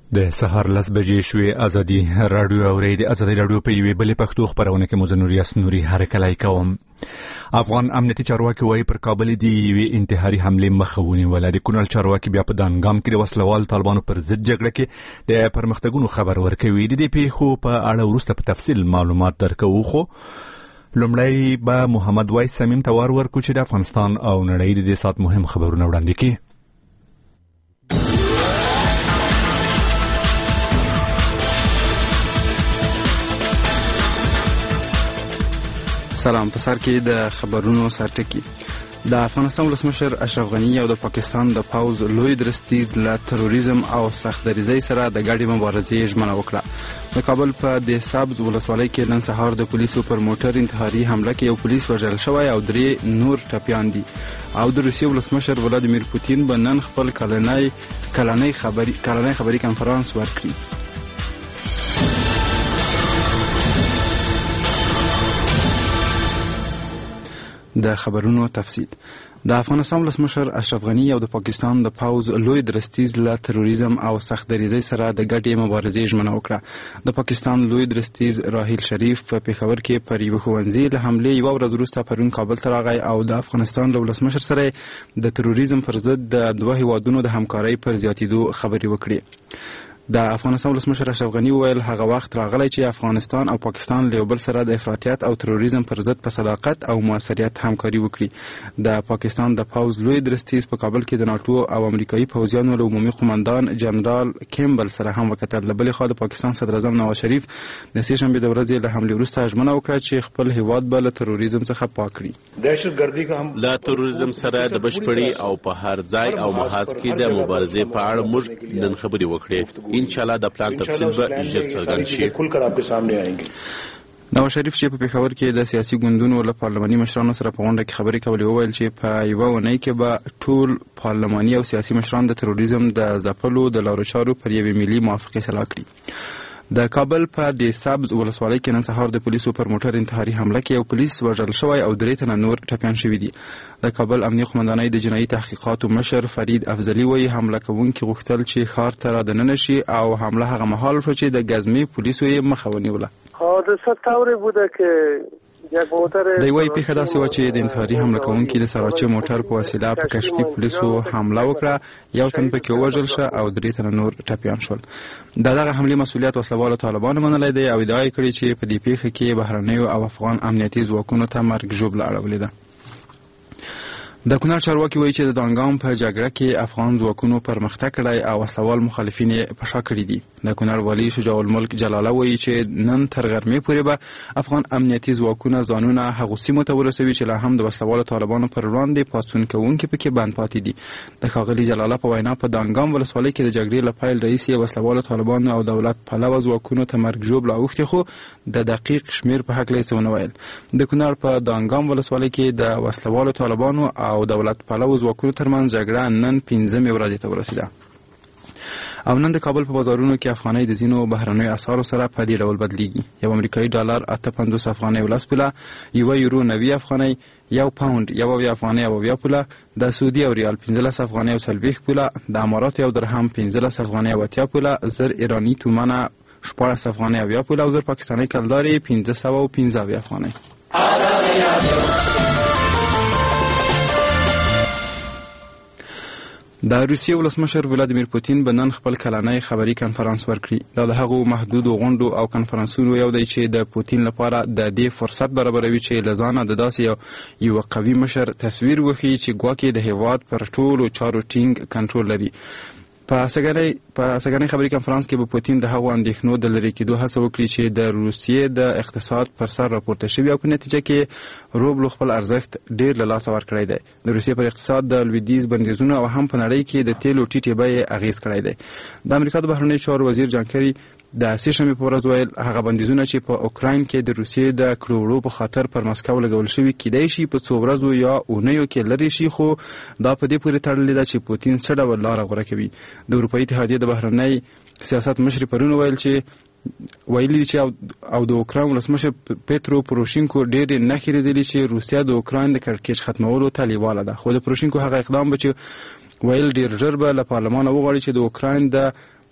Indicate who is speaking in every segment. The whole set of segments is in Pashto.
Speaker 1: د سهار 10 بجې شوې. ازادي رادیو اوري د ازادي رادیو په یوې بلې پښتو خبرونه کې مزنور یاسنوري هرکلای کوم. افغان امنیتي چارواکي وايي پر کابل دی یوې انتحاري حمله مخاوني ولادي کونل چارواکي بیا په دانګام کې د وسلوال طالبانو پر ضد جګړه کې د پرمختګونو خبر ورکوي. د دې پیښو په اړه وروسته په تفصیل معلومات درکوو. خو لومړی به محمد وایس سمیم توار ورکو چې د افغانستان او نړۍ د سات مهم خبرونه وړاندې کړي.
Speaker 2: سلام. په سر کې د خبرونو سرټکی. د افغانستان ولسمشر اشرف غنی او د پاکستان د پوز لوی درستیز له تروریزم او سختدریزۍ سره د ګډې مبارزې ژمنه وکړه. د کابل په د سبز ولسوالۍ کې نن سهار د پولیسو پر موټر انتحاري حمله کې یو پولیس وژل شوی او 3 نور ټپیان دي. او د روسیې ولسمشر ولادیمیر پوتین به نن خپل کلنۍ خبري کنفرانس ورکړي. د خبرونو تفصیل. د افغانستان ولسمشر اشرف غنی او د پاکستان د پوز لوی درستیز له تروریزم او سختدریزۍ سره د ګډې مبارزې ژمنه وکړه. د پاکستان لوی درستیز راحیل شریف په پیښور کې پر یو ښوونځي له حملې یو ورځ وروسته پرون کابل ته راغی او د افغانستان له ولسمشر سره د تروریزم پر ضد د دوه هیوادونو د همکارۍ پر زیاتېدو خبرې وکړې. د افغانستان ولسمشر اشرف غنی وویل هغه وخت راغلی چې افغانستان او پاکستان له بل سره د افراطیت او تروریزم پر ضد په صداقت او موثریت همکاري وکړي. د پاکستان د پوز لوی درستیز په کابل کې د ناتو او امریکایي پوځیانو له عمومي قومندان جنرال کیمبل سره هم وکتل. له بلې خوا د پاکستان صدر اعظم نواز شریف د سې شنبې د ورځې له حملې وروسته ژمنه وکړه چې خپل هیواد به له تروریزم څخه پاک کړي.
Speaker 3: دهشتګردي کا هم له تروریزم سره د بشپړي او په هر ځای او محاذ کې د مبارزې په اړه موږ نن خبرې وکړې. ان شاء الله د پلان تفصیل به ژر څرګند شي. کل کر آپ کے سامنے آئیں گے.
Speaker 2: نواز شریف چې په پیښور کې د سیاسي ګوندونو له پارلماني مشرانو سره په غونډه کې خبرې کولې وویل چې په یوه اونۍ کې به ټول پارلماني او سیاسي مشران د تروریزم د ځپلو د لارو چارو پر یوې ملي موافقې سلا کړي. د کابل په د سبز ولسوالۍ کې نن سهار د پولیسو پر موټر انتحاري حمله کې یو پولیس وژل شوی او 3 تنه نور ټپیان شوي دي. د کابل امنیه قومندانۍ د جنایي تحقیقاتو مشر فرید افضلي وایي حمله کوونکي غوښتل چې ښار ته رادننه شي او حمله هغه مهال وشوه چې د ګزمې پولیسو یې مخه ونیوله.
Speaker 4: حادثه طوری بوده که
Speaker 2: د یوې پیښه داسې وه چې د انتحاري حمله کوونکي د سراچه موټر په وسیله په کشفي پولیسو حمله وکړه. یو تن پکې ووژل شه او 3 تنه نور ټپیان شول. دغه حملې مسؤلیت وسلوالو طالبانو منلی دی او ادعا یې کړې چې په دې پیښه کې بهرنیو او افغان امنیتي ځواکونو ته مرګ ژوبله اړولې ده. د کونړ چارواکي وایي چې د دانګام په جګړه کې افغان ځواکونو پرمختګ کړی او وسلوال مخالفین یې په شا کړي دي. د کونړ والي شجاع الملک جلاله وایي چې نن تر غرمې پورې به افغان امنیتي ځواکونه ځانونه هغو سیمو ته ورسوي چې لا هم د وسلوالو طالبانو پر وړاندې پاڅون کوونکي پکې بند پاتې دي. د ښاغلي جلاله په وینا په دانګام ولسوالۍ کې د جګړې له پیل راهیسې وسلوالو طالبانو او دولت پلوه ځواکونو ته مرګ ژوبله اوښتې، خو د دقیق شمېر په هکله یې څه ونه ویل. د کونړ په دانګام ولسوالۍ کې د وسلوالو طالبانو او دولت پلوه ځواکونو ترمنځ جګړه نن 15مې ورځې ته ورسېده. او نن د کابل په بازارونو کې افغانۍ د ځینو بهرنیو اسعارو سره په دې ډول بدلیږي. یو امریکایي ډالر 58 افغانۍ او 10 پوله، یو یورو 90 افغانۍ، یو پاوند 1 افغانۍ او 20 پوله، د سعودي او ریال 15 افغانۍ او 40 پوله، د امارات یو درهم 15 افغانۍ او 80 پوله، زر ایرانی تومانه 14 افغانۍ او 20 پوله او زر پاکستاني کلداري 1515 افغانۍ. د روسیې ولسمشر ولادیمیر پوتین به نن خپل کلنۍ خبري کنفرانس ورکړي. دا د هغو محدودو غونډو او کنفرانسونو یو دی چې د پوتین لپاره د دې فرصت برابروي چې له ځانه د داسې یو قوي مشر تصویر وښیي چې ګواکې د هیواد پر ټولو چارو ټینګ کنټرول لري. په سږنۍ خبري کنفرانس کې به پوتین د هغو اندېښنو د لرې کېدو هڅه وکړي چې د روسیې د اقتصاد پر سر راپورته شوي او په نتیجه کې روبلو خپل ارزښت ډېر له لاسه ورکړی دی. د روسیې پر اقتصاد د لویدیځ بندیزونو او هم په نړۍ کې د تیلو ټیټې بیې اغېز کړی دی. د امریکا د بهرنیو چارو وزیر جان کری د سې شنبې په ورځ ویل هغه بندیزونه چې په اوکراین کې د روسیې د کړو په خاطر پر مسکو لګول شوي کیدای شي په څو ورځو یا اونیو کې لرې شي، خو دا په دې پورې تړلې ده چې پوتین څه ډول لاره غوره کوي. د اروپایي اتحادیې د بهرنی سیاست مشر پرون ویل چې ویلي چې او د اوکراین ولسمشر پیترو پروشینکو ډېرې نښې لیدلي چې روسیه د اوکراین د کړکېچ ختمولو ته لیواله ده، خو د پروشینکو هغه اقدام به چې ویل ډېر ژر به له پارلمانه وغواړي چې د اوکراین د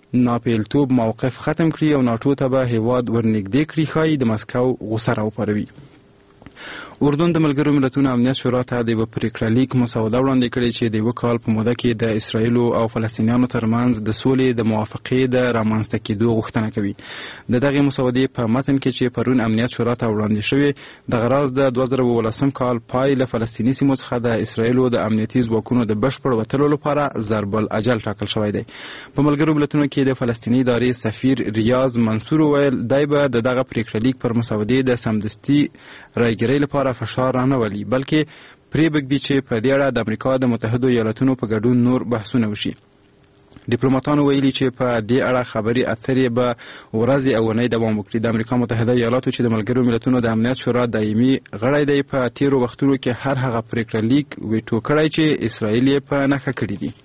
Speaker 2: ناپیلتوب موقف ختم کړي او ناتو ته به هیواد ورنږدې کړي، ښایي د مسکو غوسه راوپاروي. اردن د ملګرو ملتونو امنیت شورا ته د پریکړه لیک مسوده وړاندې کړې چې د یو کال په موده کې د اسرایل او فلسطینیانو ترمنځ د سولې د موافقې د رامنځته کېدو غوښتنه کوي. د دغه مسودې په متن کې چې پرون امنیت شورا ته وړاندې شوې، د غراض د 2018 کال پای له فلسطیني سیمو څخه د اسرایل د امنیتي ځواکونو د بشپړ وتلو لپاره ضرب الاجل ټاکل شوی دی. په ملګرو ملتونو کې د فلسطیني ادارې سفیر ریاض منصور ویل دی به دغه پریکړه لیک پر مسودې د سمدستي رایګرۍ لپاره فشار رانه ولي، بلکې پرې بږدي چې په دې اړه د امریکا د متحدو ایالاتونو په ګډون نور بحثونه وشي. ډیپلوماټانو ویلي چې په دې اړه خبري اترې به ورځې او اونۍ دوام وکړي. د امریکا متحده ایالاتو چې د ملګرو ملتونو د امنیت شورا دایمي غړی دی، په تیرو وختونو کې هر هغه پریکړه لیک ویټو کړی چې اسرائیل یې په نښه کړی دی.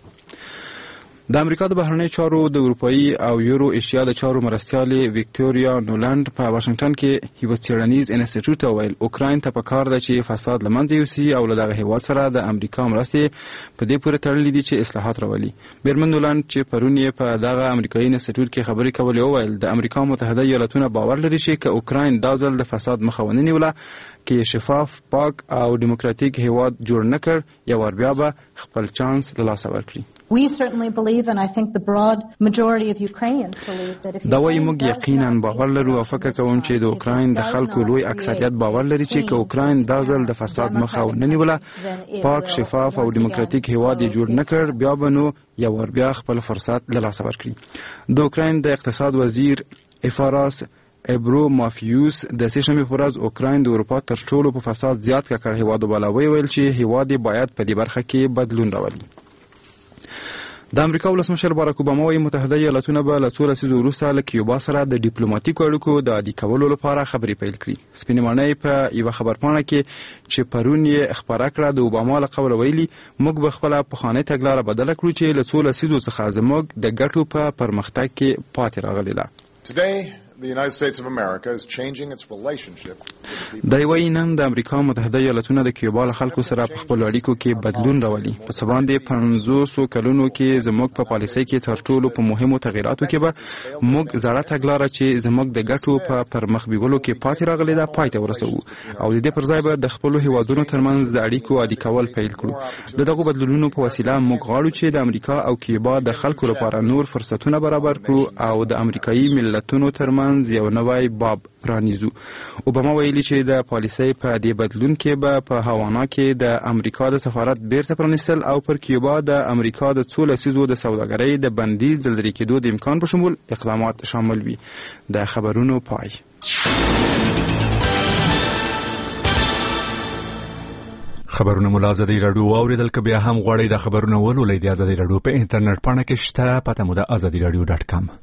Speaker 2: د امریکا د بهرنی چارو د اروپایي او یورو ایشیا د چارو مرستیالې ویکټوریا نولند په واشنگټن کې یو څېړنیز انسټیټیوټ ویل اوکراین ته پکار ده چې فساد له منځه یوسي او له دغه هیواد سره د امریکا مرستې په دې پورې تړلې دي چې اصلاحات راولي. بیرمن نولند چې پرون یې په دغه امریکایي انسټیټیوټ کې خبرې کولې وویل د امریکا متحده ایالاتونه باور لري چې که اوکراین دا ځل د فساد مخه ونه نیوله، کې شفاف، پاک او دیموکراتیک هیواد جوړ نه کړ، یو ور بیا به خپل چانس له لاسه ورکړي.
Speaker 5: We certainly believe, and I think the broad majority of Ukrainians believe that if
Speaker 2: دا وایي موږ یقینا باور لرو او فکر کوم چې د اوکراین د خلکو لوی اکثریت باور لري چې که اوکراین دا ځل د فساد مخه ونه نیوله، پاک، شفاف او دیموکراتیک هیواد یې جوړ نه کړ، بیا به نو یو ور بیا خپل فرصت له لاسه ورکړي. د اوکراین د اقتصاد وزیر افاراس ابرو مافیوس د سشنبې په ورځ اوکراین د اروپا تر ټولو په فساد زیات ککړ هیواد وباله، ویل چې هیواد باید په دې برخه کې بدلون راولي. د امریکا ولسمشر باراک اوباما وايي متحده ایالاتونه به له څو لسیزو وروسته له کیوبا سره د ډیپلوماټیکو اړیکو د عادي کولو لپاره خبرې پیل کړي. سپینې ماڼۍ په یوه خبرپاڼه کې چې پرون یې خپاره کړه د اوباما له قوله ویلي موږ به خپله پخوانۍ تګلاره بدله کړو چې له څو لسیزو څخه زموږ د ګټو په پرمختګ کې پاتې راغلې ده.
Speaker 6: The United States of America is changing its relationship with the people.
Speaker 2: دا وایي نن د امریکا متحده ایالاتونه د کیوبا له خلکو سره په خپل اړیکو کې بدلون راولي. په څه باندې 500 کلونو کې زموږ په پالیسۍ کې تر ټولو په مهمو تغیراتو کې به موږ زړه تګلاره چې زموږ د ګټو په پرمخ بیولو کې پاتې راغلې ده پای ته ورسوو او د دې پر ځای به د خپل هیوادونو ترمنځ د اړیکو عادي کول پیل کړو. دغه بدلونونو په وسیله موږ غواړو چې د امریکا او کیوبا د خلکو لپاره نور فرصتونه برابر کړو او د امریکایي ملتونو ترمنځ یو نوی باب پرانیزو. اوباما ویلي چې د پالیسۍ په دې بدلون کې به په هاوانا کې د امریکا د سفارت بیرته پرانیستل او پر کیوبا د امریکا د څو لسیزو د سوداګرۍ د بندیز د لرې کېدو د امکان په شمول اقدامات شامل وي. د خبرونو پای.
Speaker 1: خبرونه مو له ازادي راډیو واوریدل، که بیا هم غواړئ د خبرونو ولولئ د ازادي راډیو په انټرنیټ پاڼه کې شته، پته مو د azadiradio.com.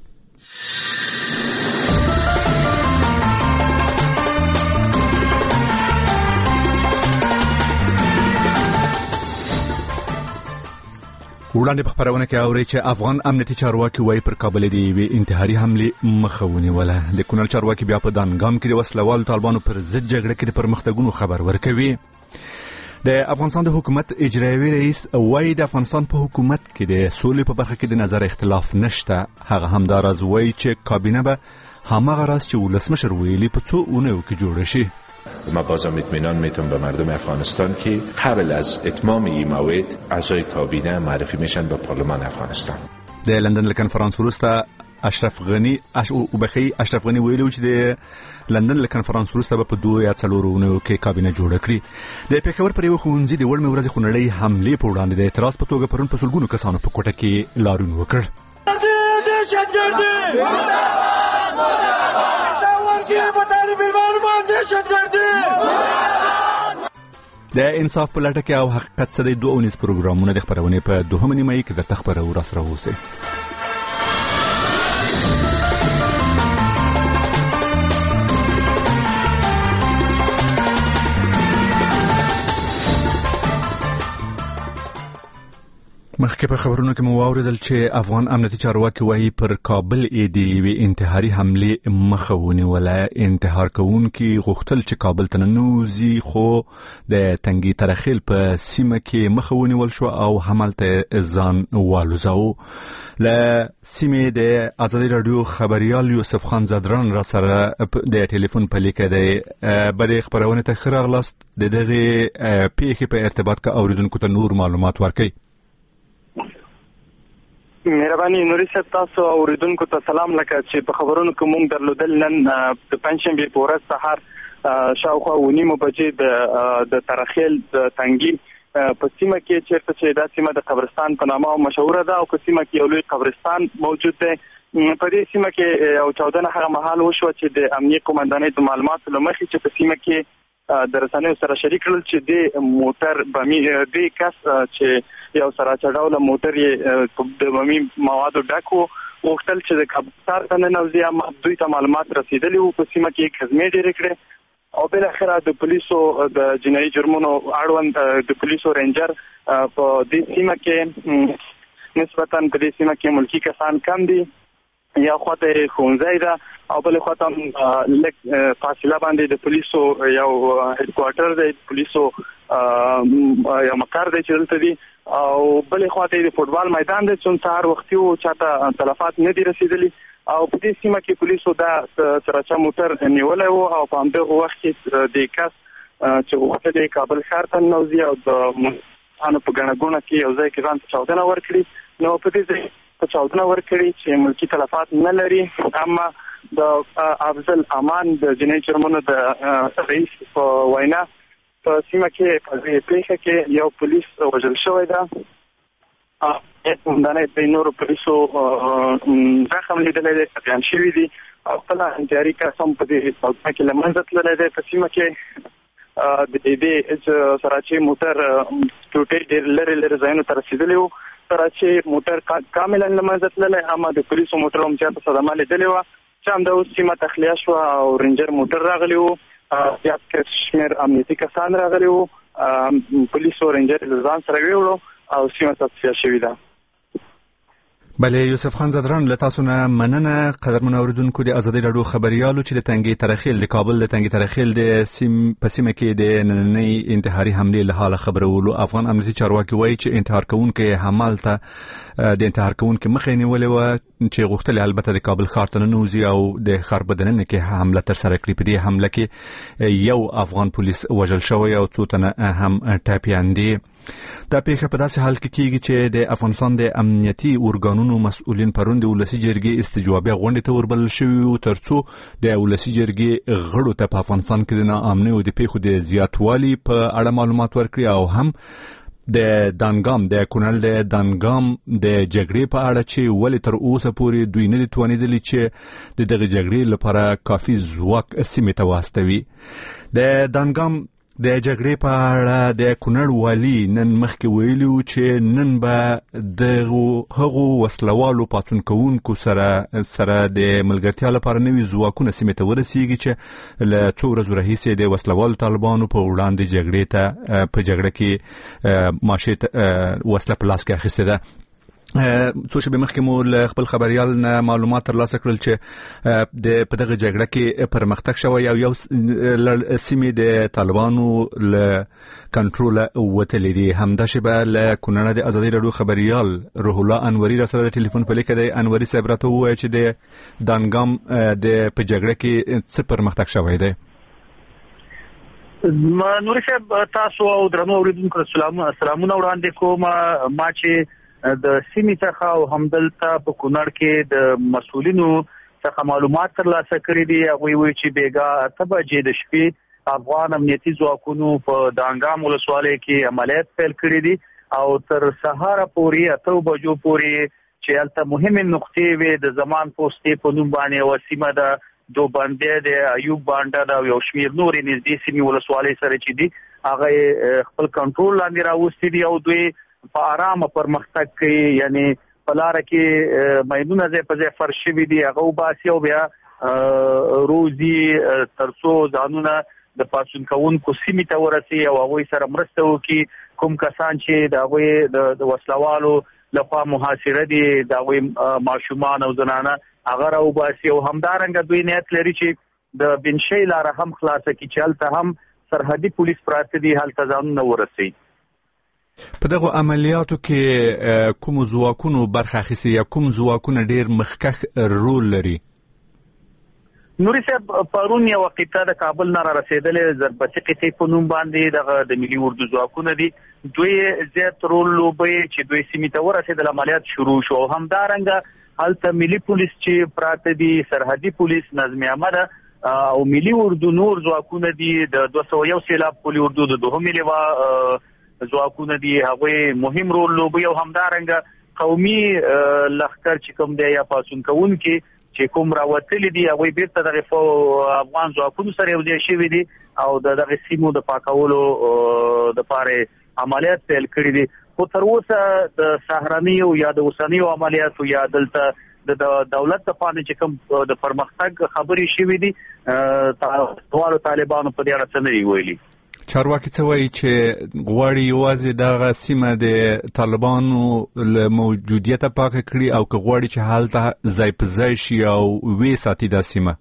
Speaker 1: وړاندې په خبرونه کې اوري چې افغان امنیتي چارواکي وايي پر کابل د یوې انتحاري حملې مخه ونیوله. د کونړ چارواکي بیا په دانګام کې د وسلوالو طالبانو پر ضد جګړه کې د پرمختګونو خبر ورکوي. د افغانستان د حکومت اجرایوي رئیس وايي د افغانستان په حکومت کې د سولې په برخه کې د نظر اختلاف نشته. هغه همداراز وايي چې کابینه به هماغه راز چې ولسمشر ویلي په څو اونیو کې جوړه شي.
Speaker 7: ما بازم اطمینان میتونم به مردم افغانستان که قبل از اتمام این موعد اعضای کابینه معرفی میشن به پارلمان افغانستان.
Speaker 1: د لندن له کنفرانس وروسته اشرف غنی ویلو چې د لندن له کنفرانس وروسته به په 2 یا 4 اونیو کې کابینه جوړه کړي. د پېښور پر یو ښوونځي د وړمې ورځې خونړۍ حملې په وړاندې د اعتراض په توګه پرون په سلګونو کسانو په کوټه کې لاریون وکړ. د انصاف په لټه کې او حقیقت څه دی 2 اونیز پروګرامونه د خبرونې په 2 نیمه کې درته خبرو راسره اوسئ. مخکې په خبرونو کې مو واوریدل چې افغان امنیتي چارواکي وايي پر کابل د یوې انتحاري حملې مخه ونیوله. انتحار کوونکي غوښتل چې کابل ته ننوځي خو د تنګي ترخیل په سیمه کې مخه ونیول شو او همالته ځان والوزاو. له سیمې د ازادي رادیو خبريال یوسف خان زدران را سره د ټلیفون په لیکه دی. بلې خبرونه ته ښه راغلاست. دغه پیښې په ارتباط کې اوریدونکو ته نور معلومات ورکړئ.
Speaker 8: مهرباني نوري صاحب، تاسو اوریدونکو ته سلام. لکه چې په خبرونو کې مونږ درلودل نن د پنځشنبه په ورځ سهار شاوخوا 9:30 بجې د ترخیل د تنګي په سیمه کې چې دا سیمه د قبرستان په نامه مشهوره ده او په سیمه کې یو لوی قبرستان موجود دی. په دې سیمه کې یو چاودنه هغه مهال وشو چې د امنیت قومندانۍ د معلوماتو لمخې چې په سیمه کې د رسنیو سره شریک کړل چې د موټر بمی د کس چې یو سره چډاوله موټر یې د بمی موادو ډکو وختل چې د کابل ته ننوځي. اما دوی ته معلومات رسیدلی وو په سیمه کې خدمت ډېر کړې او بل اخره د پولیسو د جنایي جرمونو اړوند د پولیسو رینجر په دې سیمه کې نسبتاً په دې سیمه کې ملکی کسان کم دي. یا خواته خونځای ده او بل خواته لک فاصله باندې د پولیسو یو هډ کوارټر دی، پولیسو یو مقر دی چې دلته دی او بل خواته د فوټبال میدان دی چې سهار وختي او چاته تلفات نه دي رسیدلي او په دې سیمه کې پولیسو دا سراچا موټر نیولای وو او په همدغه وخت کې د کس چې وخت د کابل ښار ته نوځي او د انو په غنګونه کې یو ځای کې ځان چاودنه ورکړي. نو په دې په چاودنه ورکړي چې ملکی تلفات نه لري. اما د افضل امان د جنایي جرمونو د رئیس په وینا په سیمه کې په دې پیښه کې یو پولیس وژل شوی ده. همدانه د نورو پولیسو زخم لیدلی دی، قتلان شوي دي او خپل انتحاري کسان په دې چاودنه کې له منځه تللی دی. په سیمه کې د دې سراچي موټر ټوټې ډېر لرې ځایونو ته رسېدلی وو. سراچي موټر کاملا له منځه تللی، اما د پولیسو موټر هم چاته صدمه لیدلې وه چې همدا سیمه تخلیه شوه او رینجر موټر راغلی وو، زیات شمېر امنیتي کسان راغلي وو، پولیسو رینجر له ځان سره ویوړو او سیمه تصفیه شوې ده.
Speaker 1: بله یوسف خان زدران له تاسو نه مننه. قدرمن اوریدونکو د ازادي رادیو خبريالو چې د تنګي ترخیل د کابل د تنګي ترخیل د په سیمه کې د نننۍ انتحاري حملې له حاله خبرولو. افغان امنیتي چارواکي وایي چې انتحار کوونکي همالته د انتحار کوونکي مخه نیولې و چې غوښتل البته د کابل ښار ته ننوځي او د ښار بدننه کې حمله تر سره کړي. په دې حمله کې یو افغان پولیس وژل شوی او څو تنه هم ټپیان دي. دا پیښه په داسې حال کې کیږي چې د افغانستان د امنیتي ارګانونو مسؤلین پرون د ولسی جرګې استجوابي غونډه ته وربلل شوی او ترڅو د ولسی جرګې غړو ته په افغانستان کې د ناامنۍ او د پیښو د زیاتوالي په اړه معلومات ورکړي او هم د دانګام د کونل د دانګام د جګړې په اړه چې ولې تر اوسه پورې دوی نه دي توانیدلي چې دغه جګړې لپاره کافي ځواک سیمې ته واستوي. د دانګام د جګړې په اړه د کونړ والي نن مخکې ویلي چې نن به د هغو وسلوالو پاڅون کوونکو سره د ملګرتیا لپاره نوي ځواکونه سیمې ته ورسیږي چې له څو ورځو راهیسې د وسلوالو طالبانو په وړاندې جګړې ته په جګړه کې ماشې وسله په لاس کې اخیستې ده. څو شپې مخکې مو له خپل خبريال نه معلومات ترلاسه کړل چې په دغه جګړه کې پرمختګ شوی او یو سیمې د طالبانو له کنټروله وتلې دي. همداشبه له کونړ د ازادي رادیو خبريال روح الله انوري را سره ټلیفون په لیکه دی. انوري صاحب راته ووایي چې د دانګام په جګړه کې څه پرمختګ شوی دی.
Speaker 9: نوري صاحب تاسو او درنو اوریدونکو سلامونه وړاندې کوم. ما چې د سیمې څخه او همدلته په کونړ کې د مسؤلینو څخه معلومات ترلاسه کړي دي. هغوی وایي چې بیګا 8 بجې د شپې افغان امنیتي ځواکونو په دانګام ولسوالۍ کې عملیات پیل کړي دي او تر سهار پورې 8 بجو پورې چې هلته مهمې نقطې وي د زمان پوستې په نوم باندې او سیمه د دوبندې د ایوب بانډه د یو شمیر نورې نږدې سیمې ولسوالۍ سره چې دي هغه خپل کنټرول لاندې راوستي دي او دوی په آرامه پرمختګ کوي. یعنی په لاره کې میدونه ځای په ځای فرش شوي دي هغه وباسي او بیا روزي ترڅو ځانونه د پاڅون کوونکو سیمې ته ورسي او هغوی سره مرسته وکړي کوم کسان چې د هغوی د وسلوالو لخوا محاصره دي د هغوی ماشومان او زنانه هغه راوباسي او همدارنګه دوی نیت لري چې د بنشي لاره هم خلاصه کړي چې هلته هم سرحدي پولیس پراته دي هلته ځانونه ورسوي.
Speaker 1: په دغه عملیاتو کې کوم ځواکونو برخه اخیستې یا کوم ځواکونه ډیر مخکښ رول لري؟
Speaker 9: نوري صاحب پرون یو قطعه د کابل نه رسیدلې ضربتي قطعې په نوم باندې دغه د ملي اردو ځواکونه دي دوی زیات رول لوبوي چې دوی سیمې ته ورسېدل عملیات شروع شو. همدارنګه هلته ملي پولیس چې پراته دي سرحدي پولیس نظم عامه او ملي اردو نور ځواکونه دي د 201 سیلاب ملي اردو د 2 لوا ځواکونه دي هغوی مهم رول لوبوي او همدارنګه قومي لښکر چې کوم دی یا پاڅون کوونکي چې کوم راوتلي دي هغوی بیرته دغه افغان ځواکونو سره یو ځای شوي دي او دغه سیمو د پاکولو دپاره عملیات پیل کړي دي. خو تر اوسه د سهارنیو یا د اوسنیو عملیاتو یا دلته د دولت لپاره چې کوم د پرمختګ خبرې شوي دي ټولو طالبانو په دې اړه څه نه دي ویلي.
Speaker 1: چارواکي څه وایي چې غواړي یوازې دغه سیمه د طالبانو له موجودیته پاکه کړي او که غواړي چې هلته ځای په ځای شي او وې ساتي دا سیمه؟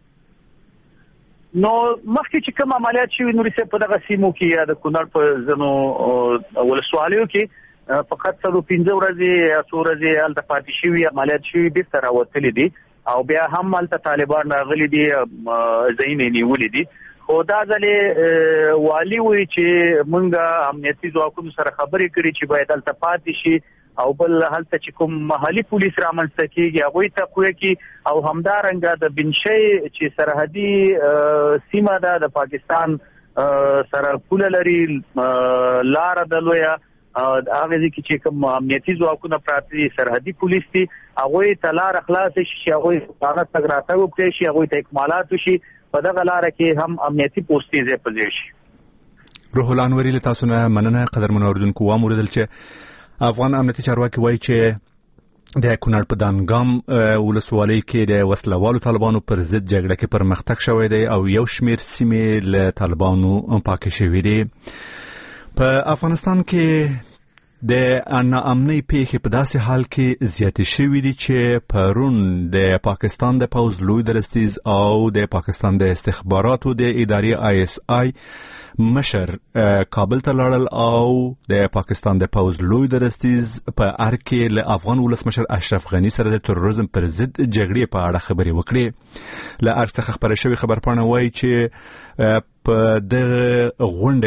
Speaker 9: نو مخکې چې کوم عملیات شوي نوري صاحب په دغه سیمو کې یا د کونړ په ځینو ولسوالیو کې فقط 115 ورځې یا 100 ورځې هلته پاتې شوي عملیات شوي بیرته راوتلي دي او بیا هم هلته طالبان راغلي دي ځایونه یې نیولي دي. خو دا ځلې والي وایي چې موږ امنیتي ځواکونو سره خبرې کړي چې باید هلته پاتې شي او بل هلته چې کوم محلي پولیس رامنځته کېږي هغوی تقویه کړي او همدارنګه د بنشي چې سرحدي سیمه ده د پاکستان سره پوله لري لاره ده لویه هغه ځکه چې کوم امنیتي ځواکونه پراته دي سرحدي پولیس دي هغوی ته لاره خلاصه شي چې هغوی هغه تګ راتګ وکړي شي هغوی ته اکمالات وشي په دغه لاره کې هم امنیتي پوستې ځای په ځای شي.
Speaker 1: روح الله انوري له تاسو نه مننه. قدرمنو اوریدونکو واوریدل چې افغان امنیتي چارواکي وایي چې د کونړ په دانګام ولسوالۍ کې د وسلوالو طالبانو پر ضد جګړه کې پرمختګ شوی دی او یو شمېر سیمې له طالبانو پاکې شوې دي. په افغانستان کې د ناامنۍ پیښې په داسې حال کې زیاتې شوې دي چې پرون د پاکستان د پوځ لوی درستیز او د پاکستان د استخباراتو د ادارې ISI مشر کابل ته لاړل او د پاکستان د پوځ لوی درستیز په اړه کې له افغان ولسمشر اشرف غني سره د تروریزم پر ضد جګړې په اړه خبرې وکړې. له اړخ څخه خبره شوې خبرپاڼه وایي چې په دغه غونډه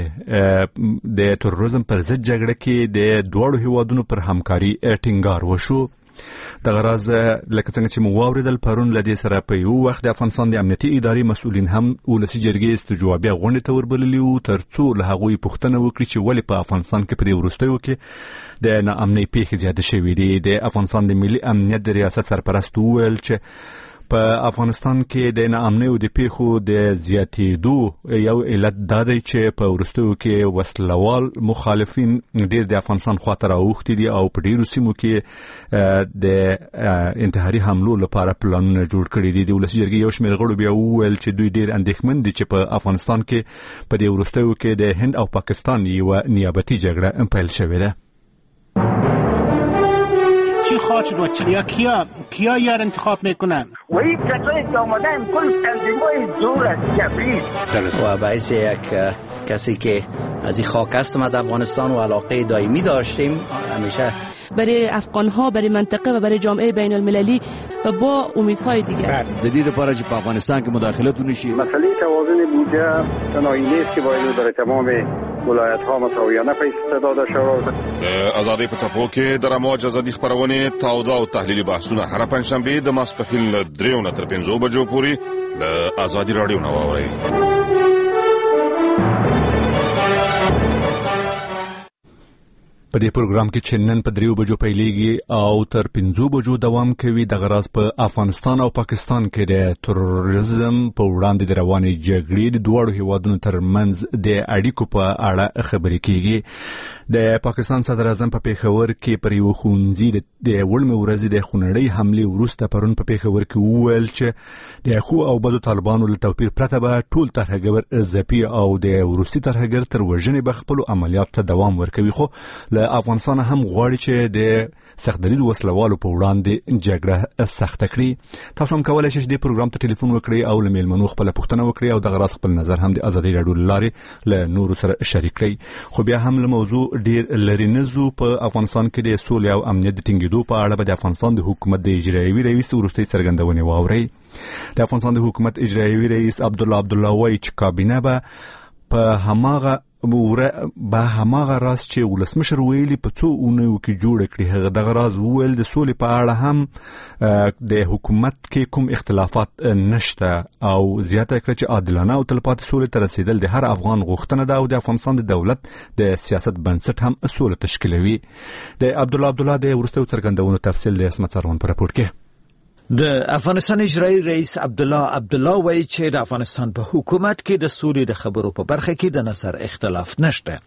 Speaker 1: کې د تروریزم پر ضد جګړه کې د دوړو هیوادونو پر همکاري ټینګار وشو. دغه راز لکه څنګه چې مو واوریدل پرون لدې سره په یو وخت د افغانستان د امنیتي ادارې مسؤلین هم ولسي جرګې استجوابیه غونډه ته وربللي وو ترڅو له هغوی پوښتنه وکړي چې ولې په افغانستان کې په دې وروستیو کې د ناامنۍ پیښې زیاتې شوې دي. د افغانستان د ملي امنیت د ریاست سرپرست وویل چې په افغانستان کې د ناامنۍ او د پیښو د زیاتېدو یو علت دا دی چې په وروستیو کې وسلوال مخالفین ډیر د افغانستان خواته راوښتي دي او په ډیرو سیمو کې د انتحاري حملو لپاره پلانونه جوړ کړي دي. د ولسي جرګې یو شمېر غړو بیا وویل چې دوی ډیر اندېښمن دي چې په افغانستان کې په دې وروستیو کې د هند او پاکستان یوه نیابتي جګړه پیل شوې ده.
Speaker 10: چی خواهد شد و چی؟ کیا یار انتخاب میکنن؟
Speaker 11: و این کسایی که آمدن کل تنظیمای دور از جبری
Speaker 12: و باعث یک کسی که از این خاک هستم از افغانستان و علاقه دائمی داشتیم همیشه
Speaker 13: برای افغان‌ها برای منطقه و برای جامعه بین المللی و با امیدهای دیگر
Speaker 14: جدید پارچ په افغانستان کې مداخلت ونشي.
Speaker 4: مسئله توازن بودجه تنهایی نیست که باید برای تمام ولایت‌ها مساویانه پیش داده شود.
Speaker 15: آزادی په څپو کې د رموج ازادي خبرونه تاوده او تحلیلي بحثونه هر پنځشنبه د ماسپښین له 3 تر 5 بجو پورې د آزادي رادیو نو اوري.
Speaker 1: په دې پروګرام کې چې نن په 3 بجو پیلېږي او تر 5 بجو دوام کوي د غراز په افغانستان او پاکستان کې د تروریزم په وړاندې د روانې جګړې د دوه هیوادونو ترمنځ د اړیکو په اړه خبرې کیږي د پاکستان صدر اعظم په پیښور کې پر یو خونځي د وړمې ورځې د خونړۍ حمله وروسته پرون په پیښور کې وویل چې د خو او بدو طالبانو له توپیر پرته به ټول ترهګر زپی او د روسي ترهګر تر وژنې بخپل عملیات ته دوام ورکوي خو له افغانستان هم غواړي چې د سختدریز وسلوالو په وړاندې جګړه سخت کړي. تاسو هم کولای شئ د پروګرام ته ټلیفون وکړئ او له میلمنو خپل پوښتنه وکړئ او د غراس خپل نظر هم د ازادي راډیو لارې له نورو سره شریک کړئ. خو بیا هم له موضوع ډیر لري نزو په افغانستان کې د سولې او امنیت د ټینګېدو په اړه د افغانستان د حکومت د اجرایوي رئیس ورستۍ څرګندونې واوري. د افغانستان د حکومت اجرایوي رئیس عبدالله وایي چې کابینه به هماغه راز چې ولسمشر ویلي په څو اونیو کې جوړ کړي هغه دغه راز وویل د سولې په اړه هم د حکومت کې کوم اختلافات نشته او زیاته کړه چې عادلانه او تلپاتې سولې ته رسیدل د هر افغان غوښتنه ده او د افغانستان د دولت د سیاست بنسټ هم سولې تشکیلوي. د عبدالله د وروستیو څرګندونو تفصیل د اسمت سروان په راپور کې.
Speaker 16: د افغانستان اجرایی رئیس عبدالله وایي چې د افغانستان په حکومت کې د سولې د خبرو په برخه کې د نظر اختلاف نشته.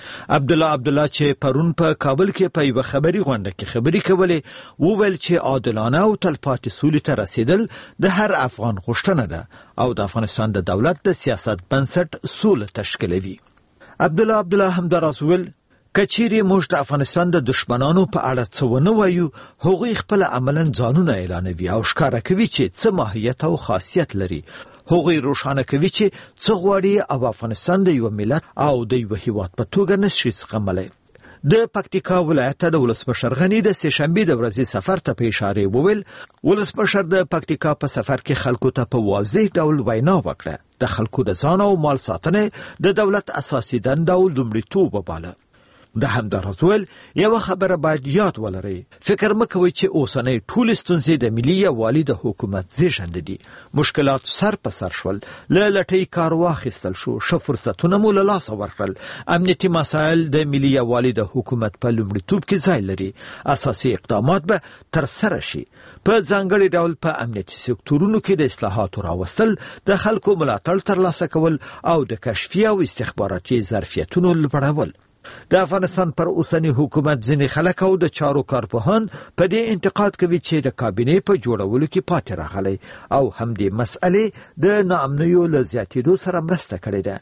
Speaker 16: عبدالله چې پرون په کابل کې په یو خبري غونډه کې خبري کولې وویل چې عادلانه او تلپاتې سولې ته رسیدل د هر افغان غوښتنه ده او د افغانستان د دولت د سیاست بنسټ سولې تشکیلوي. عبدالله همداراز ویل کچيري موږ د افغانستان د دشمنانو په اړه څه ونه وایو هغوی خپل عملاً ځانونه اعلانوي او ښکاره کوي چې څه ماهیت او خاصیت لري. هغوی روښانه کوي چې څه غواړي او افغانستان د یو ملت او د یو هیواد په توګه نشي زغملی. د پکتیکا ولایت د ولسمشر غنی د سه‌شنبه د ورځې سفر ته په اشاره وویل ولسمشر د پکتیکا په سفر کې خلکو ته په واضح ډول وینا وکړه. د خلکو د ځان او مال ساتنه د دولت اساسي دنده او لومړیتوب وباله. د همداراز ویل یو خبره باید یاد ولرئ فکر مکوئ چې اوسنۍ ټول ستونزې د ملي یووالي د حکومت زیږنده دي. مشکلات سر په سر شول له لټۍ کار واخیستل شو ښه فرصتونه مو له لاسه ورکړل. امنیتي مسایل د ملي یووالي د حکومت په لومړیتوب کې ځای لري. اساسي اقدامات به ترسره شي. په ځانګړي ډول په امنیتي سکتورونو کې د اصلاحاتو راوستل د خلکو ملاتړ ترلاسه کول او د کشفي او استخباراتي ظرفیتونو لوړول. د افغانستان پر اوسنی حکومت ځینې خلک او د چارو کارپوهان په دې انتقاد کوي چې د کابینې په جوړولو کې پاتې راغلی او هم د مسئلې د ناامنیو له زیاتېدو سره مرسته کړې ده.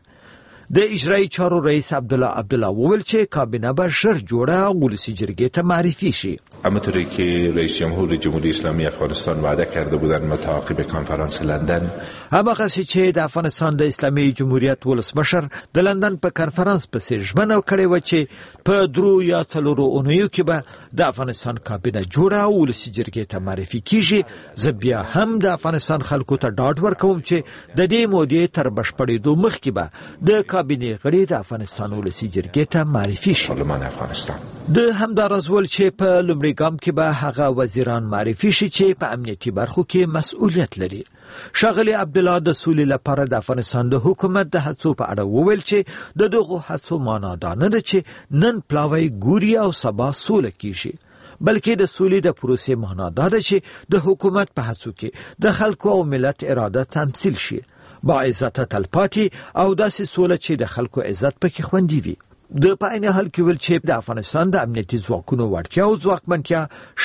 Speaker 16: د اجرایی چارو رئیس عبدالله وویل چې کابینه به ژر جوړه ولسی جرګې ته معرفی شي.
Speaker 7: همونطوری که رئیس جمهور جمهوری اسلامی افغانستان وعده کرده بودند متعاقب کنفرانس لندن
Speaker 16: همغسې چې د افغانستان د اسلامي جمهوریت ولسمشر د لندن په کنفرانس پسې ژمنه کړې و چې په 3 یا 4 اونیو کې به د افغانستان کابینه جوړه ولسی جرګې ته معرفی کیږي. زه بیا هم د افغانستان خلکو ته ډاډ ورکوم چې د دې مودې تر بشپړېدو مخکې به د کابینې غړي د افغانستان ولسی جرګې ته معرفي شي.
Speaker 7: پارلمان افغانستان
Speaker 16: د همداراز ول چې په لومړي ګام کې به هغه وزیران معرفي شي چې په امنیتي برخو کې مسؤلیت لري. شاغلی عبدالله د سولې لپاره د افغانستان د حکومت د هڅو په اړه وویل چې د دغو هڅو معنا دا نه ده چې نن پلاوی ګوري او سبا سوله کیږي بلکې د سولې د پروسې معنا دا ده چې د حکومت په هڅو کې د خلکو او ملت اراده تمثيل شي با عزت تلپاتې او داسې سوله چې د خلکو عزت پکې خوندي وي. د پاینه حل کې ول چې د افغانستان د امنیتي ځواکونو وړتیا او ځواکمنتیا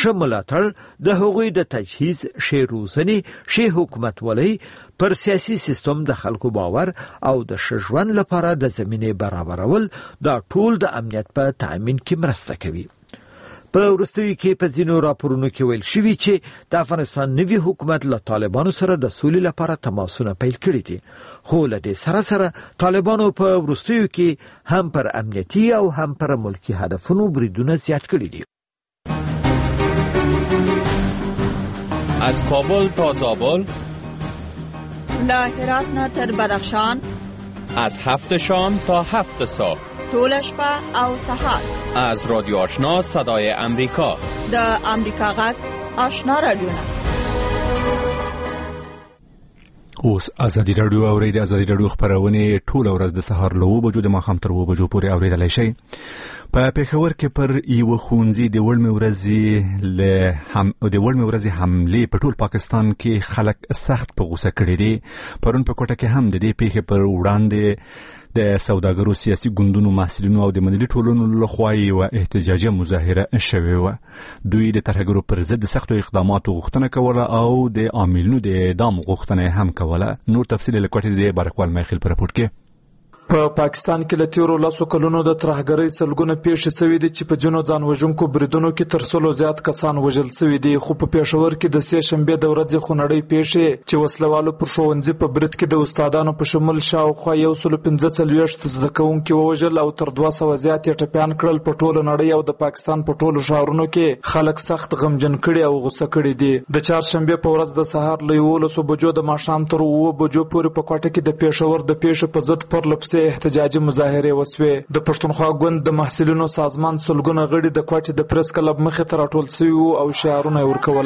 Speaker 16: شمولاتړ د هغوی د تجهیز شی روزنې شی حکومت ولې پر سیاسي سیستم د خلکو باور او د شژوند لپاره د زمینه برابرول دا ټول د امنیت په تامین کې مرسته کوي. په ورستوي کې په ځینو راپورونو کې ویل شوی چې د افغانستان نوي حکومت له طالبانو سره د سولې لپاره تماسونه پیل کړي دي. خو له دې سره طالبانو په ورستوي کې هم پر امنیتي او هم پر ملکی هدفونو بریدونه زیات کړي دي.
Speaker 17: از کابل تا زابل،
Speaker 18: له هرات نه تر بدخشان،
Speaker 17: از 7 شام تا 7 صبح،
Speaker 18: طول شپه او سحر،
Speaker 17: از رادیو آشنا صدای امریکا،
Speaker 18: د امریکا غږ آشنا رادیو.
Speaker 1: اوس ازادي رادیو اورید ازادي رادیو خبرونه ټول ورځ د سهار له 9 بجو د ماښام تر 9 بجو پورې اوریدلای شئ. په پېښور کې پر یو خونځي د وړمې ورځې حمله په ټول پاکستان کې خلک سخت په غوسه کړي دي. پرون په کوټه کې هم د دې پیښې پر وړاندې د سوداګرو سیاسي ګوندونو محصلینو او د مدني ټولنو لخوا یو احتجاجي مظاهره شوې و. دوی د ترهګرو پر ضد سختو اقداماتو غوښتنه کوله او د عاملینو د اعدام غوښتنه هم کوله. نور تفصیل له کوټې د بارکوال میخیل پر راپورټ کې.
Speaker 19: په پاکستان کې له تیرو لاسو کلونو د ترهګرۍ سلګونه پیښې شوې دي چې په جنو ځان وژونکو بریدونو کې تر څلو زیات کسان وژل شوي دي. خو په پېښور کې د سې شنبې د ورځې خونړۍ پیښې چې وسلوالو پر ښوونځي په برید کې د استادانو په شمول شاوخوا 145 زده کوونکي ووژل او تر 200 زیات یې ټپیان کړل. په ټوله نړۍ او د پاکستان په ټولو ښارونو کې خلک سخت غمجن کړي او غوسه کړي دي. د چهارشنبې په ورځ د سهار له 11 بجو د ماښام تر 9 بجو پورې په کوټه کې د پېښور د پیښې په ضد پرلپسې احتجاجي مظاهره وسوي. د پښتونخوا ګوند د محصلینو سازمان سلګونه غړي د کوټې د پریس کلب مخې ته راټول شوي او شعارونه ورکول.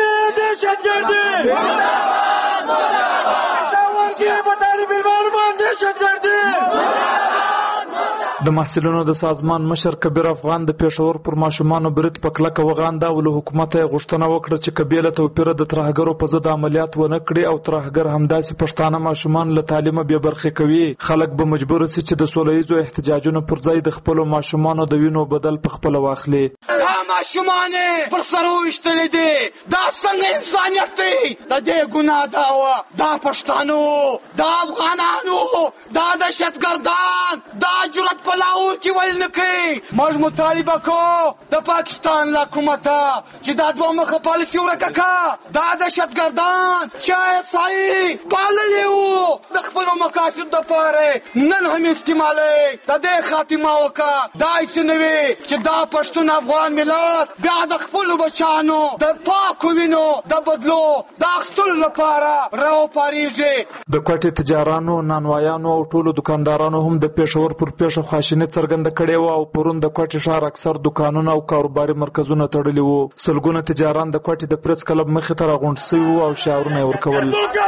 Speaker 19: د محصلینو د سازمان مشر کبیر افغان د پېښور پر ماشومانو برید په کلکه وغانده او له حکومت یې غوښتنه وکړه چې قبیله توپیر د ترهګرو په ضد عملیات ونه کړي او ترهګر همداسې پښتانه ماشومان له تعلیمه بې برخې کوي. خلک به مجبور شي چې د سولهییزو احتجاجونو پر ځای د خپلو ماشومانو د وینو بدل په خپله واخلي.
Speaker 20: دا ماشومان پر سر وویشتلي دي، دا څنګه انسانیت دی؟ د دې ګناه دا وه، دا پښتانو، دا افغانانو، دا دهشتګردان، دا جرأت په لاهور کې ولې نه کوي؟ موږ مطالبه کوو د پاکستان له حکومته چې دا دوه مخه پالیسي ورکه کړه. دا دهشتګردان شاید صحیح پاللي وو د خپلو مقاصدو دپاره، نن هم استعمالوي. د دې خاتمه وکړه. داسې نه وي چې دا پښتون افغان ملت بیا د خپلو بچیانو د پاکو وینو د بدلو د اخیستلو لپاره راوپارېږي.
Speaker 19: د کوټې تجارانو، نانوایانو او ټولو دکاندارانو هم د پېښور پر پیښه خواشیني څرګنده کړې وه او پرون د کوټې ښار اکثر دکانونه او کاروباري مرکزونه تړلي وو. سلګونه تجاران د کوټې د پریس کلب مخې ته راغونډ شوي وو او شعارونه یې ورکول.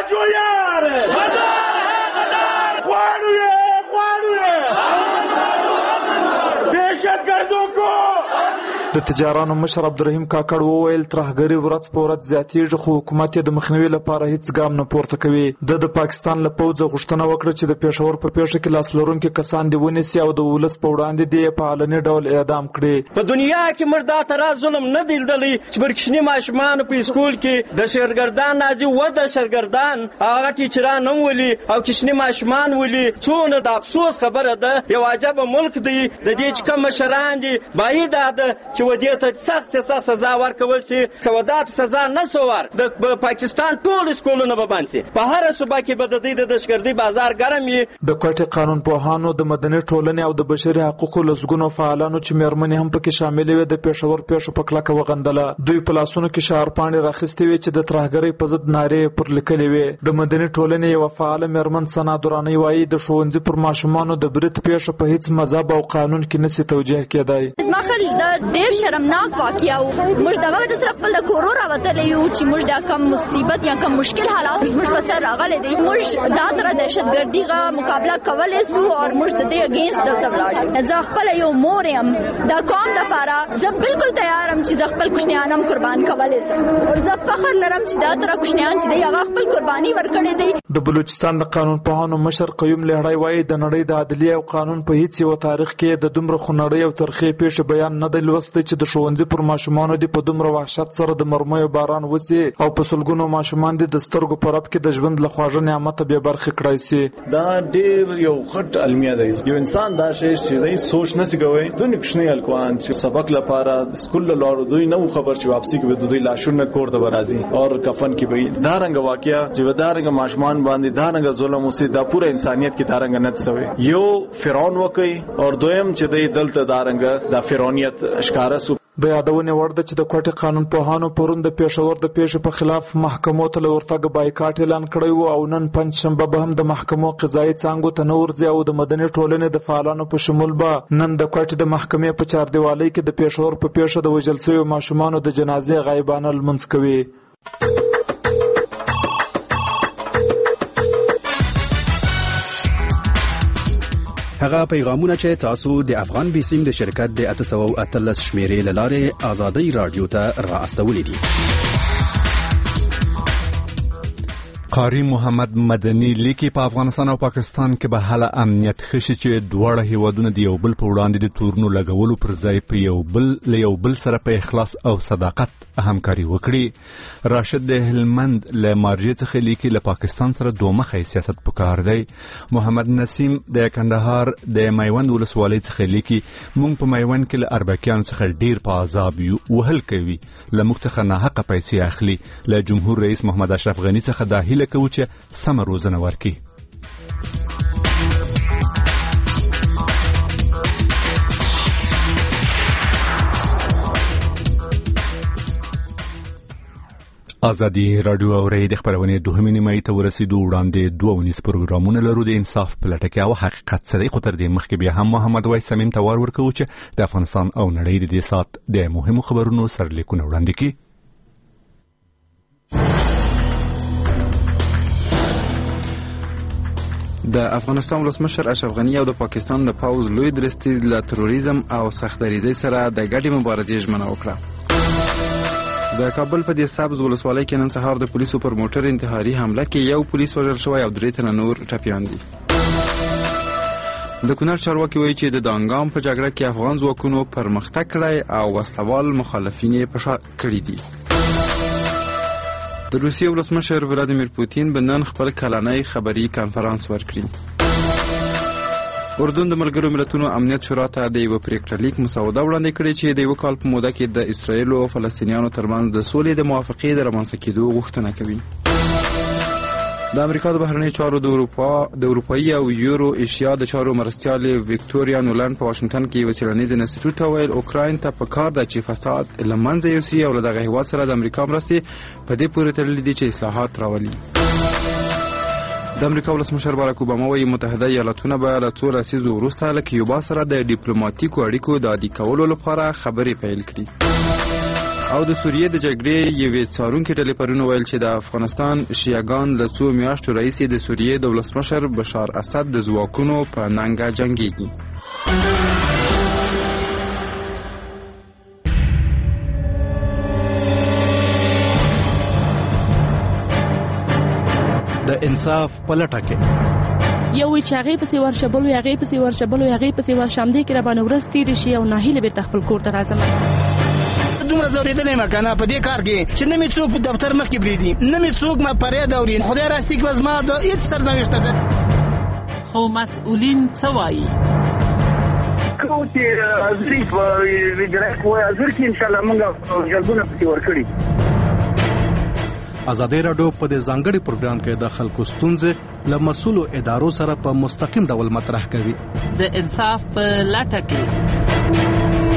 Speaker 19: د تجارانو مشر عبدالرحیم کاکړ وویل ترهګري ورځ په ورځ زیاتېږي خو حکومت یې د مخنیوي لپاره هیڅ ګام نه پورته کوي. د پاکستان له پوځه غوښتنه وکړه چې د پېښور په پیښه کې لاس لرونکي کسان دې ونیسي او د ولس په وړاندې دې په علني ډول اعدام کړي.
Speaker 21: په دنیا کې موږ دا تر ظلم نه دی لیدلی چې پر کوچني ماشومان په اسکول کې د شرګردان نازي و د شرګردان هغه ټیچران هم ولي او کوچني ماشومان ولي. څونه د افسوس خبره ده. یو عجب ملک دی. د دې چې کوم مشران دي باید ده چې ودې ته سخت سزا ورکول شي. کودات سزا نه سوار د پاکستان ټول سکولونه به بند شي. په هر صوبه کې به د دې د دهشتګردۍ بازار ګرم وي.
Speaker 19: د کوټې قانون پوهانو، د مدني ټولنې او د بشري حقوقو لسګونو فعالانو چې میرمنې هم پکې شاملې وې د پېښور پیښو په کلکه وغندله. دوی په لاسونو کې شعارپاڼې راخیستې وې چې د ترهګرۍ په ضد نارې پر لیکلې وې. د مدني ټولنې یوه فعاله میرمن ثنا درانۍ وایي د ښوونځي پر ماشومانو د برید پیښه په هیڅ مذهب او قانون کې نشي توجیه کېدای.
Speaker 22: زما خل دا ډېر شرمناک واقعیا و. موږ دغه د صرف خپل د کورو راوتلی یو چې موږ دا کم مصیبت یا کم مشکل حالات موږ په سر راغلی دی. موږ دا تر دهشتګردۍ مقابله کولی سو او موږ د دې اګینسټ دلته ولاړو. زه خپله یو مور یم. دا قوم دپاره زه بالکل تیار یم چې زه خپل کوچنیان هم قربان کولی سم او زه فخر لرم چې دا تره کوچنیان چې دی هغه خپل قرباني ورکړی دی.
Speaker 19: د بلوچستان د قانون پوهانو مشر قیوم لهړی وایي د نړۍ د عدلیې او قانون په هیڅ یو تاریخ کې د دومره خونړۍ او ترخې پیښې بیان نه دی لوستی چې د ښوونځي پر ماشومانو دي په دومره وحشت سره د مرمیو باران وسي او په سلګونو ماشومان دي د سترګو په رپ کې د ژوند له خواږه نعمته بې برخې کړای سي.
Speaker 23: دا ډېر یو غټ المیه دی. یو انسان دا شی چې دی سوچ نسی کوي. دوی کوچني هلکان چې سبق لپاره سکول لاړو دوی نو خبر چې واپسی کې دوی لاشونه کور ته راځي او کفن کې وي. دا رنګ واقعیا چې دا رنګ ماشومان باندې دا رنګ ظلم وسي دا پوره انسانيت کې دا رنګ نه تسوي. یو فرعون وکي او دویم چې دی دلته دا رنګ د فرعونیت ښکارا سو.
Speaker 19: د یادونې وړ ده چې د کوټې قانون پوهانو پرون د پېښور د پیښې په خلاف محکمو ته له ورتګ بایکاټ اعلان کړی و او نن پنجشنبه به هم د محکمو قضایي څانګو ته نه ورځي او د مدني ټولنې د فعالانو په شمول به نن د کوټې د محکمې په چاردیوالۍ کې د پېښور په پیښه د وژل شویو ماشومانو د جنازې غایبانه لمونځ کوي.
Speaker 3: هغه پیغامونه چې تاسو د افغان بیسیم د شرکت د 813 شمیرې لاره آزادۍ رادیو ته را استولې دي.
Speaker 1: قاری محمد مدني لیکي په افغانستان او پاکستان کې به حاله امنیت خشي چې دواړه هیوادونه د یو بل په وړاندې د تورنو لګولو پر ځای په یو بل سره په اخلاص او صداقت همکاري وکړي. راشد د هلمند له مارجې څخه لیکي له پاکستان سره دوه مخی سیاست پکار دی. محمد نسیم د کندهار د میوند ولسوالۍ څخه لیکي مونږ په میوند کې له اربکیانو څخه ډیر په عذاب یو وهل کوي له موږ څخه ناحقه پیسې اخلي. له جمهور رئیس محمد اشرف غنی څخه داخله کوي چې سم روزنه ورکړي. آزادی رادیو اوري د خبرونه دوهمې نیمه ته ورسېدو. وړاندې 2 پروګرامونه لرو د انصاف په لټه کې او حقیقت سره خو تر دې مخکې بیا هم محمد وای سمیم توار ورکو چې د افغانستان او نړۍ د دې سات د مهمو خبرونو سرلیکونه وړاندې کړي.
Speaker 2: د افغانستان ولسمشر اشرف غنی او د پاکستان د پاوز لوی درستیز له تروریزم او سختدریزۍ سره د ګډې مبارزې ژمنه وکړه. د کابل په دې سبز ولسوالۍ کې نن سهار د پولیسو پر موټر انتحاري حمله کې یو پولیس وژل شوی او 3 تنه نور ټپیان دي. د کونړ چارواکي وایي چې د دانګام په جګړه کې افغان ځواکونو پرمختګ کړی او وسلوال مخالفین یې په شا کړي دي. د روسیې ولسمشر ولادیمیر پوتین به نن خپل کلنی خبري کانفرانس ورکړي. اردن د ملګرو ملتونو امنیت شورا ته د یو پریکړلیک مسوده وړاندې کړې چې د یو کال په موده کې د اسرایل او فلسطینیانو ترمنځ د سولې د موافقې د رامنځته کېدو غوښتنه کوي. د امریکا د بهرنیو چارو د اروپایي او یورو ایشیا د چارو مرستیال ویکټوریا نولند په واشنگټن کې یو څېړنیز انسټیټیوټ ویل اوکراین ته پکار ده چې فساد له منځه یوسي او له دغه هیواد سره د امریکا مرستې په دې پورې تړلې دي چې اصلاحات راولي. د امریکا ولسمشر باراک اوباما وایي متحده ایالاتونه به له څو لسیزو وروسته له کیوبا سره د ډیپلوماټیکو اړیکو د عادي کولو لپاره خبرې پیل کړي. او د سوریې د جګړې یوې څارونکي ډلې پرون ویل چې د افغانستان شیعاګان له څو میاشتو راهیسې د سوریې د ولسمشر بشار اسد د ځواکونو په ننګه جنګېږي.
Speaker 3: د انصاف پلټه کې
Speaker 13: یو چې هغه پسې ورشبلو هغه پسې ورشبلو هغه پسې ورشم دي کې را باندې ورستي رشي او ناهیله به تخپل کور ته راځم.
Speaker 5: دومره زوریدلې مکنه په دې کار کې چې نه می څوک دفتر مخ کې بریدي نه می څوک ما پرې دوري خدای راستي کې وزما د هیڅ سرنوشت ده.
Speaker 6: خو مسؤلین څه وایي؟
Speaker 4: کوتي ازري په ویډرک وای ازر کې ان شاء الله موږ جلبونه پتی ورکړي.
Speaker 3: آزادۍ رادیو په دې ځانګړي پروګرام کې د خلکو ستونزې له مسؤلو ادارو سره په مستقیم ډول مطرح کوي.
Speaker 6: د انصاف په لټه کې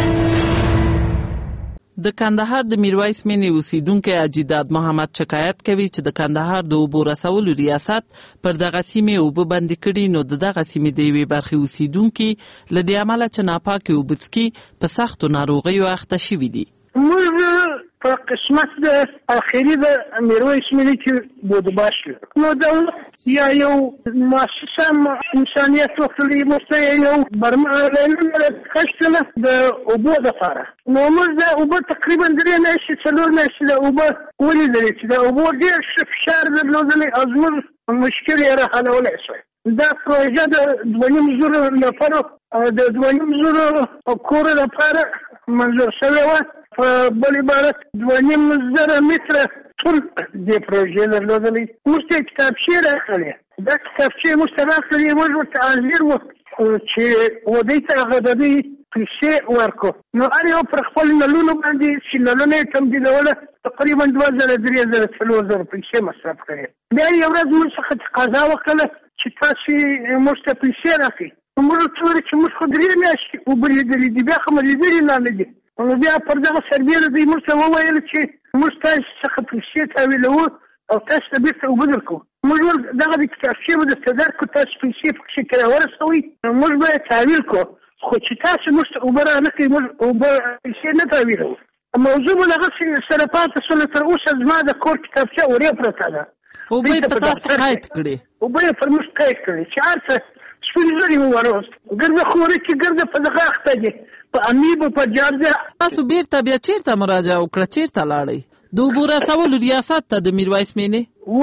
Speaker 6: د کندهار د میرویس مینی اوسیدونکو اجداد محمد شکایت کوي چې د کندهار د اوبو رسولو ریاست پر دغه سیمې اوبه بندي کړي نو دغه سیمې د یوې برخې اوسیدونکو له دې امله چې ناپاکي اوبه څښي په سختو ناروغیو اخته شوي دي.
Speaker 24: موږ په قسمت د اخیری د میرویس مینی کې بودباش نو دولت یا یو مؤسسه انسانیت وکړي مستې یو برنامه کښتنه د اوبو لپاره نو موږ د اوبو تقریبا 3 میاشتې 4 میاشتې د اوبو ولیدل چې د اوبو ډېر فشار درلودلی ازمن مشکل یې راحلولی شوی. دا پروژه د 2.5 زره لپاره د 2.5 زره کور لپاره منظور شوی و. په بل عبارت 2.5 زره متره ټول د پروژې درلودلی. موږ ته کتابچې راغلې دا کتابچې موږ ته راغلې موږ ورته حاضر وو چې ودې ته هغه د دې پیسې ورکو نو هر یو پر خپل نلونو باندې چې نلونه یې تمدیدوله تقریبا 2,000 3,000 4,000 پیسې مصرف کړې. بیا یو ورځ موږ څخه تقاضا وکړه چې تاسې موږ ته پیسې راکړئ. موږ ورته وویل چې موږ خو 3 میاشتې اوبه لیدلې دي بیا خو مو لیدلې نه دي. نو بیا پر دغه سربیره دوی موږ ته وویل چې موږ تاسو څخه پیسې تحویلوو او تاسو ته بیرته اوبه درکوو. موږ ویل دغه د کتابچې به درته درکړو تاسو پیسې پکښې که راورسوئ موږ به یې تحویل کړو خو چې تاسو موږ ته اوبه رانه کړئ موږ اوبه پیسې نه تحویلوو. موضوع به دغسې سره پاته شوله تر اوسه زما د کور کتابچه وړیا پرته ده.
Speaker 6: اوبه یې په تاسو قید کړې؟
Speaker 24: اوبه یې پر موږ قید کړې چې هر څه سپینځري وروست ګرځه خوري چې ګرځه په دغه اخته دي په امیبو په جارجه.
Speaker 6: تاسو بیرته بیا چیرته مراجعه وکړه؟ چیرته لاړئ؟ د اوبو رسولو ریاست ته د میرویس مینې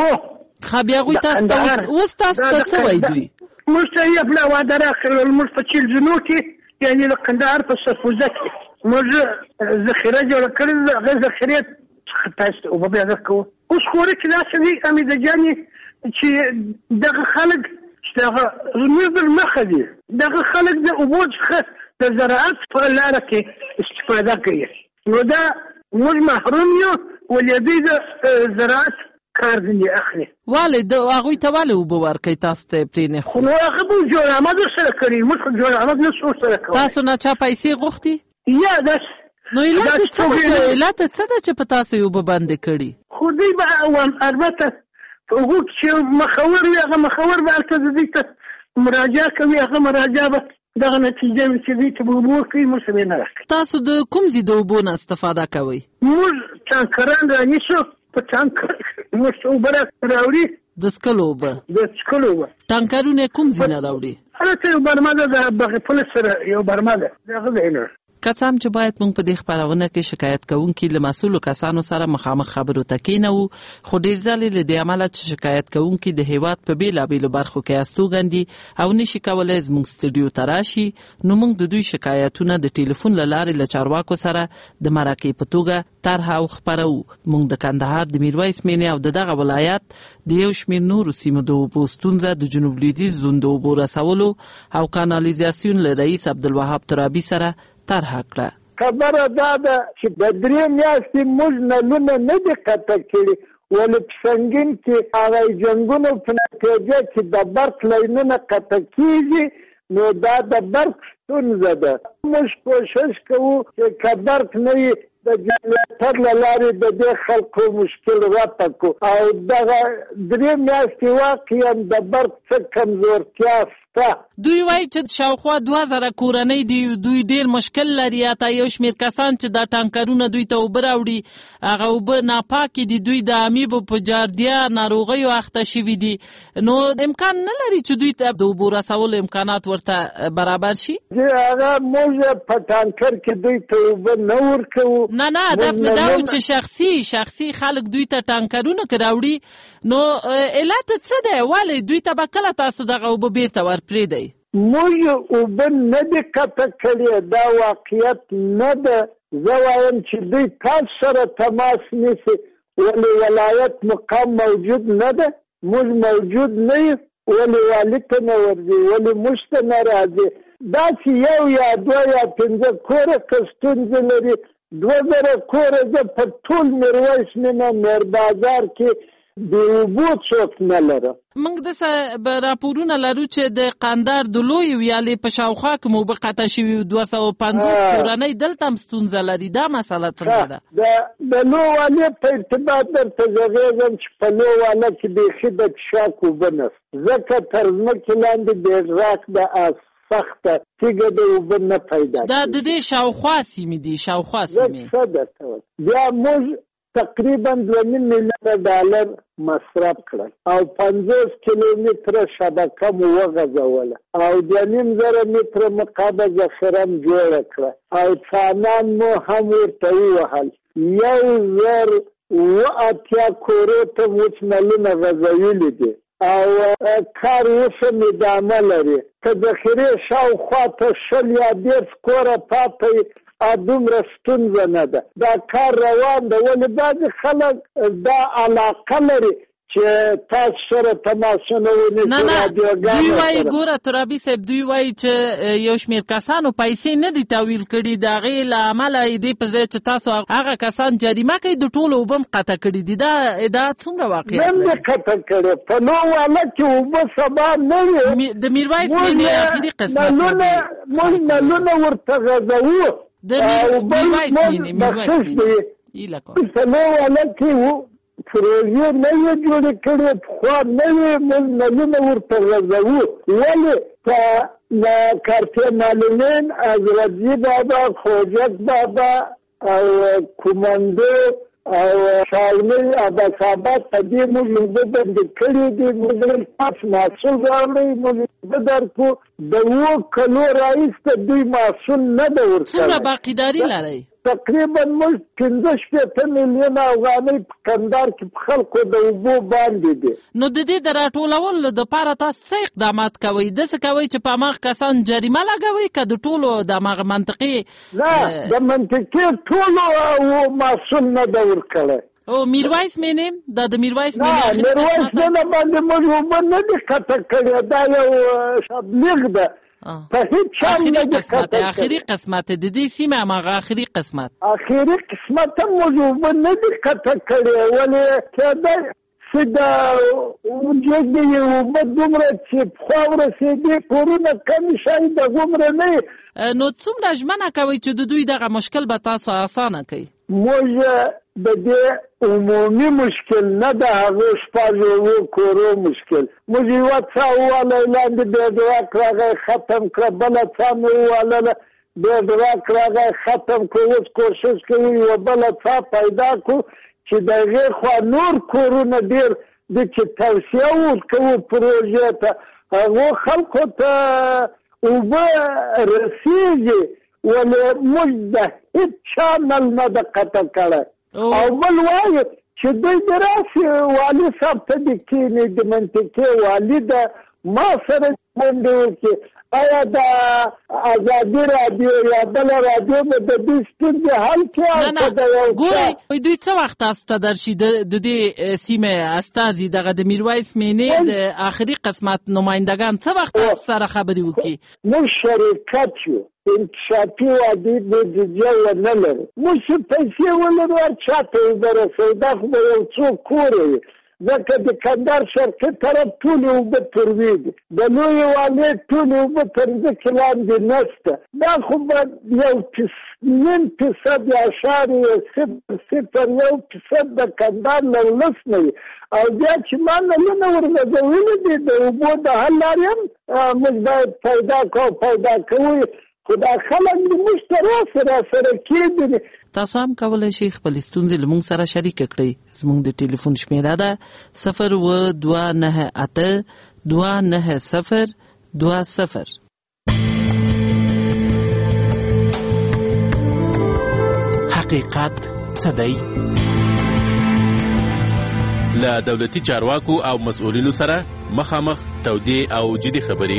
Speaker 6: ښه بیا هغوی تاسو ته اوس تاسو ته څه وایي دوی؟
Speaker 24: موږ ته یې بله وعده راکړل موږ په چیلزنو کې یعنې د کندهار په سرپوزه کې موږ ذخیره جوړه کړې ده هغه ذخیرې څخه تاسو ته اوبه بیا درکوو. اوس خوري چې داسې دي حمیده جانې چې دغه خلک چې دغه زموږ مخه دي دغه خلک د اوبو څخه د زراعت په لاره کې استفاده کوي نو دا موږ محروم یو ولې دوی د زراعت کار ځینې اخلي.
Speaker 6: ولې هغوی ته ولې اوبه ورکوئ تاسو ته یې پرېنښدو؟
Speaker 24: خو نو هغه به جوړامد ورسره کړي موږ خو جوړامد نه شو ورسره کولی.
Speaker 6: تاسو نه چا پیسې غوښتي؟
Speaker 24: یا داسې
Speaker 6: نو علت یې څه ده چې په تاسو یې اوبه بندې کړي؟
Speaker 24: خو دوی به البته په هغو کې چې مخور وي هغه مخور به هلته دوی ته مراجعه کوي هغه مراجعه به دغه نتیجه وي چې دوی ته به اوبه ورکوي موږ ته به یې نه راکوي.
Speaker 6: تاسو د کوم ځای د اوبو نه استفاده کوئ؟
Speaker 24: موږ ټانکران رانیسو په ټانکر موږ اوبه راوړي
Speaker 6: د څښلو اوبه ټانکرونه کوم ځای نه راوړي؟
Speaker 24: هلته یو برمه ده د بغپل سره یو برمه ده دغه ځای نه.
Speaker 6: که څه هم چې باید موږ په دې خپرونه کې شکایت کوونکي له مسؤلو کسانو سره مخامخ خبرو ته کېنوو خو ډېر ځلې له دې امله چې شکایت کوونکي د هېواد په بېلابېلو برخو کې استوګن او نشي کولی زموږ سټوډیو ته راشي نو موږ د دوی شکایتونه د ټلیفون له لارې له چارواکو سره د مرکې په توګه طرحه او خپروو. موږ د کندهار د میرویس مینې او دغه ولایت د یو شمېر نورو سیمو د اوبو ستونزه د جنوب لویدیځ زون د اوبو رسولو او کانالیزاسیون له رئیس عبدالوهاب ترابي سره طرحه کړه.
Speaker 8: خبره دا ده چې د 3 میاشتې موږ نلونه نه دي قطع کړي ولې په سنګین کې هغه جنګونو په نتیجه کې د برق لاینونه قطع کېږي نو دا د برق ستونزه ده. موږ کوشش کوو چې که برق نه وي د جنریټر له لارې د دې خلکو مشکل رفع کړو او دغه 3 میاشتې واقعا د برق څه کمزورتیا شته.
Speaker 6: دوی وایي چې شاوخوا 2000 کورنۍ دي دوی ډېر مشکل لري حتی یو شمېر کسان چې دا ټانکرونه دوی ته اوبه راوړي هغه اوبه ناپاکې دي دوی د امیبو په جاردیا ناروغیو اخته شوي دي نو امکان نه لري چې دوی ته د اوبو رسولو امکانات ورته برابر شي.
Speaker 8: هغه موږ په ټانکر کې دوی ته اوبه نه ورکوو.
Speaker 6: نه هدف مې دا و چې شخصي خلک دوی ته ټانکرونه که راوړي نو علت څه دی ولې دوی ته به کله تاسو دغه اوبه بیرته ورپرېږدئ؟
Speaker 8: موږ اوبه نه دي قطع کړي دا واقعیت نه ده. زه وایم چې دوی تاسو سره تماس نیسي ولې ولایت مقام موجود نه ده موږ موجود نه یو ولې والي ته نه ورځي ولې موږ ته نه راځي. داسې یو یا 2 یا 5 کوره که ستونزې لري 2000 کوره زه په ټول میرویس مینه میر بازار کې د اوبو څوک نه لرم.
Speaker 6: موږ داسې راپورونه لرو چې د قندهار د لویې ویالې په شاوخوا کې اوبه قطع شوي 250 کورنۍ دلته هم ستونزه لري. دا مسله څنګه ده؟
Speaker 8: د لویې ویالې په ارتباط درته غږېږم چې په لویې ویاله کې بیخي د څښاک اوبه نشته ځکه تر ځمکې لاندې بېغراق د سخته تیږه د اوبه نه پیدا
Speaker 6: دا د دې شاوخوا سیمې دي شاوخوا سیمې
Speaker 8: بیا موږ تقریبا $2 میلیون مصرف کړل او 50 کیلومتره شبکه مو وغځوله او 2.5 متره مقابه ذخیره جوړه کړه او څانان مو هم ورته ووهل 1080 کورو ته موږ نلونه غځولي دي او کار اوسه ادامه لري که ذخیرې شاوخوا ته 20 یا 10 کوره پاتې دومره ستونزه نه ده. دا کار روان ده ولې بعضې خلک دا علاقه لري چې تاسو سره تماسونه ونیسي.
Speaker 6: نه دوی وایي ګوره ترابي صاحب دوی وایي چې یو شمېر کسانو پیسې نه دي تحویل کړي د هغې له امله دې په ځای چې تاسو هغه کسان جریمه کوي د ټولو اوبه هم قطع کړي دي. دا څومره واقعیت لري؟
Speaker 8: نه دي قطع کړي په لویه واله کې اوبه سبا نه وي
Speaker 6: د میرویس مینې آخري قسمت
Speaker 8: موږ نلونه ورته غځوو
Speaker 6: د میرویس مینې
Speaker 8: په لویه واله کې پروژې نه وي جوړې کړې پخوا نه وي موږ نلونه ورته غځوو ولې په کارتې معلولین حضرتجي بابا خوجک بابا او کومندو او شاولې عباس آباد په دې موږ اوبه بندې کړې دي. موږ پاس محصول راوړی، موږ درکو د 2 کلو راهیسې دوی محصول نه ده ورکړی.
Speaker 6: څومره باقیداري لرئ؟
Speaker 8: تقریبا موږ 15 میلیون افغانۍ په کندهار کې په خلکو د اوبو باندې دي.
Speaker 6: نو د دې د راټولولو دپاره تاسو څه اقدامات کوئ؟ داسې کوئ چې په هماغه کسان جریمه لګوئ که د ټولو د هماغه منطقې؟
Speaker 8: نه، د منطقې ټولو محصول نه ده ورکړی.
Speaker 6: او میرویس مینې دا د میرویس
Speaker 8: مینې میرویس مینې باندې موږ اوبه نه دي قطع کړې، دا یو تبلیغ ده.
Speaker 6: آخری قسمت د دې سیمه هماغه آخری قسمت
Speaker 8: هم موږ اوبه نه دي قطع کړې، ولې کېدای چې د وجود یې اوبه دومره چې پخوا ورسېدې کورونه کم شي د غومره نه.
Speaker 6: نو څومره ژمنه کوئ چې د دوی دغه مشکل به تاسو اسانه کوي؟
Speaker 8: موږ د دې عمومي مشکل نه د هغو شپږو کورو مشکل. موږ یوه څا ووالی لاندې بیډراک راغی ختم کړه، بله څا مې ووالله بیډراک راغی ختم کړه. اوس کوشش کوي یوه بله څا پیدا کړو چې د هغې خوا نور کورونه ډېر د چې توسعه ورکوو پروژې ته، هغو خلکو ته اوبه رسېږي، ولې موږ د هېڅ چا نل نه ده قطع کړی. او بل وایي چې دوی د راسې والي صاحب ته د کښېني د منطقې والي ده ما سره غونډې وکړي. آیا د ازادي راډیو یا بله راډیو به د دوی ستونزې حل کړي؟
Speaker 6: ګورئ دوی څه وخت تاسو ته درشي د دې سیمې استازي دغه د میرویس مینې د آخري قسمت نمایندګان څه وخت تاسو سره خبرې وکړي؟
Speaker 8: موږ شرکت یو، انکشافي وعدې بودیجه ونه لرو. موږ چې پیسې ولرو هر چا ته اوبه رسوو، دا خو به یو څوک کور وي، ځکه د کندهار شرقي طرف ټولې اوبه تروې دي، د لویې والۍ ټولې اوبه تر ځمکې لاندې نشته. دا خو به 1.5% یا 0.01% د کندهار له ولس نه وي. او بیا چې ما نلونه ورغځولي دي د اوبو د حل لارې هم موږ باید پیدا کوو، پیدا کوو، خو دا خلک موږ ته راسره کېږي.
Speaker 6: تاسو هم کولی شئ خپل ستونزې له موږ سره شریکه کړئ. زموږ د ټلیفون شمیره ده 0298290020.
Speaker 9: حقیقت څه دی؟ له دولتي چارواکو او مسؤلینو سره مخامخ تودې او جدي خبرې.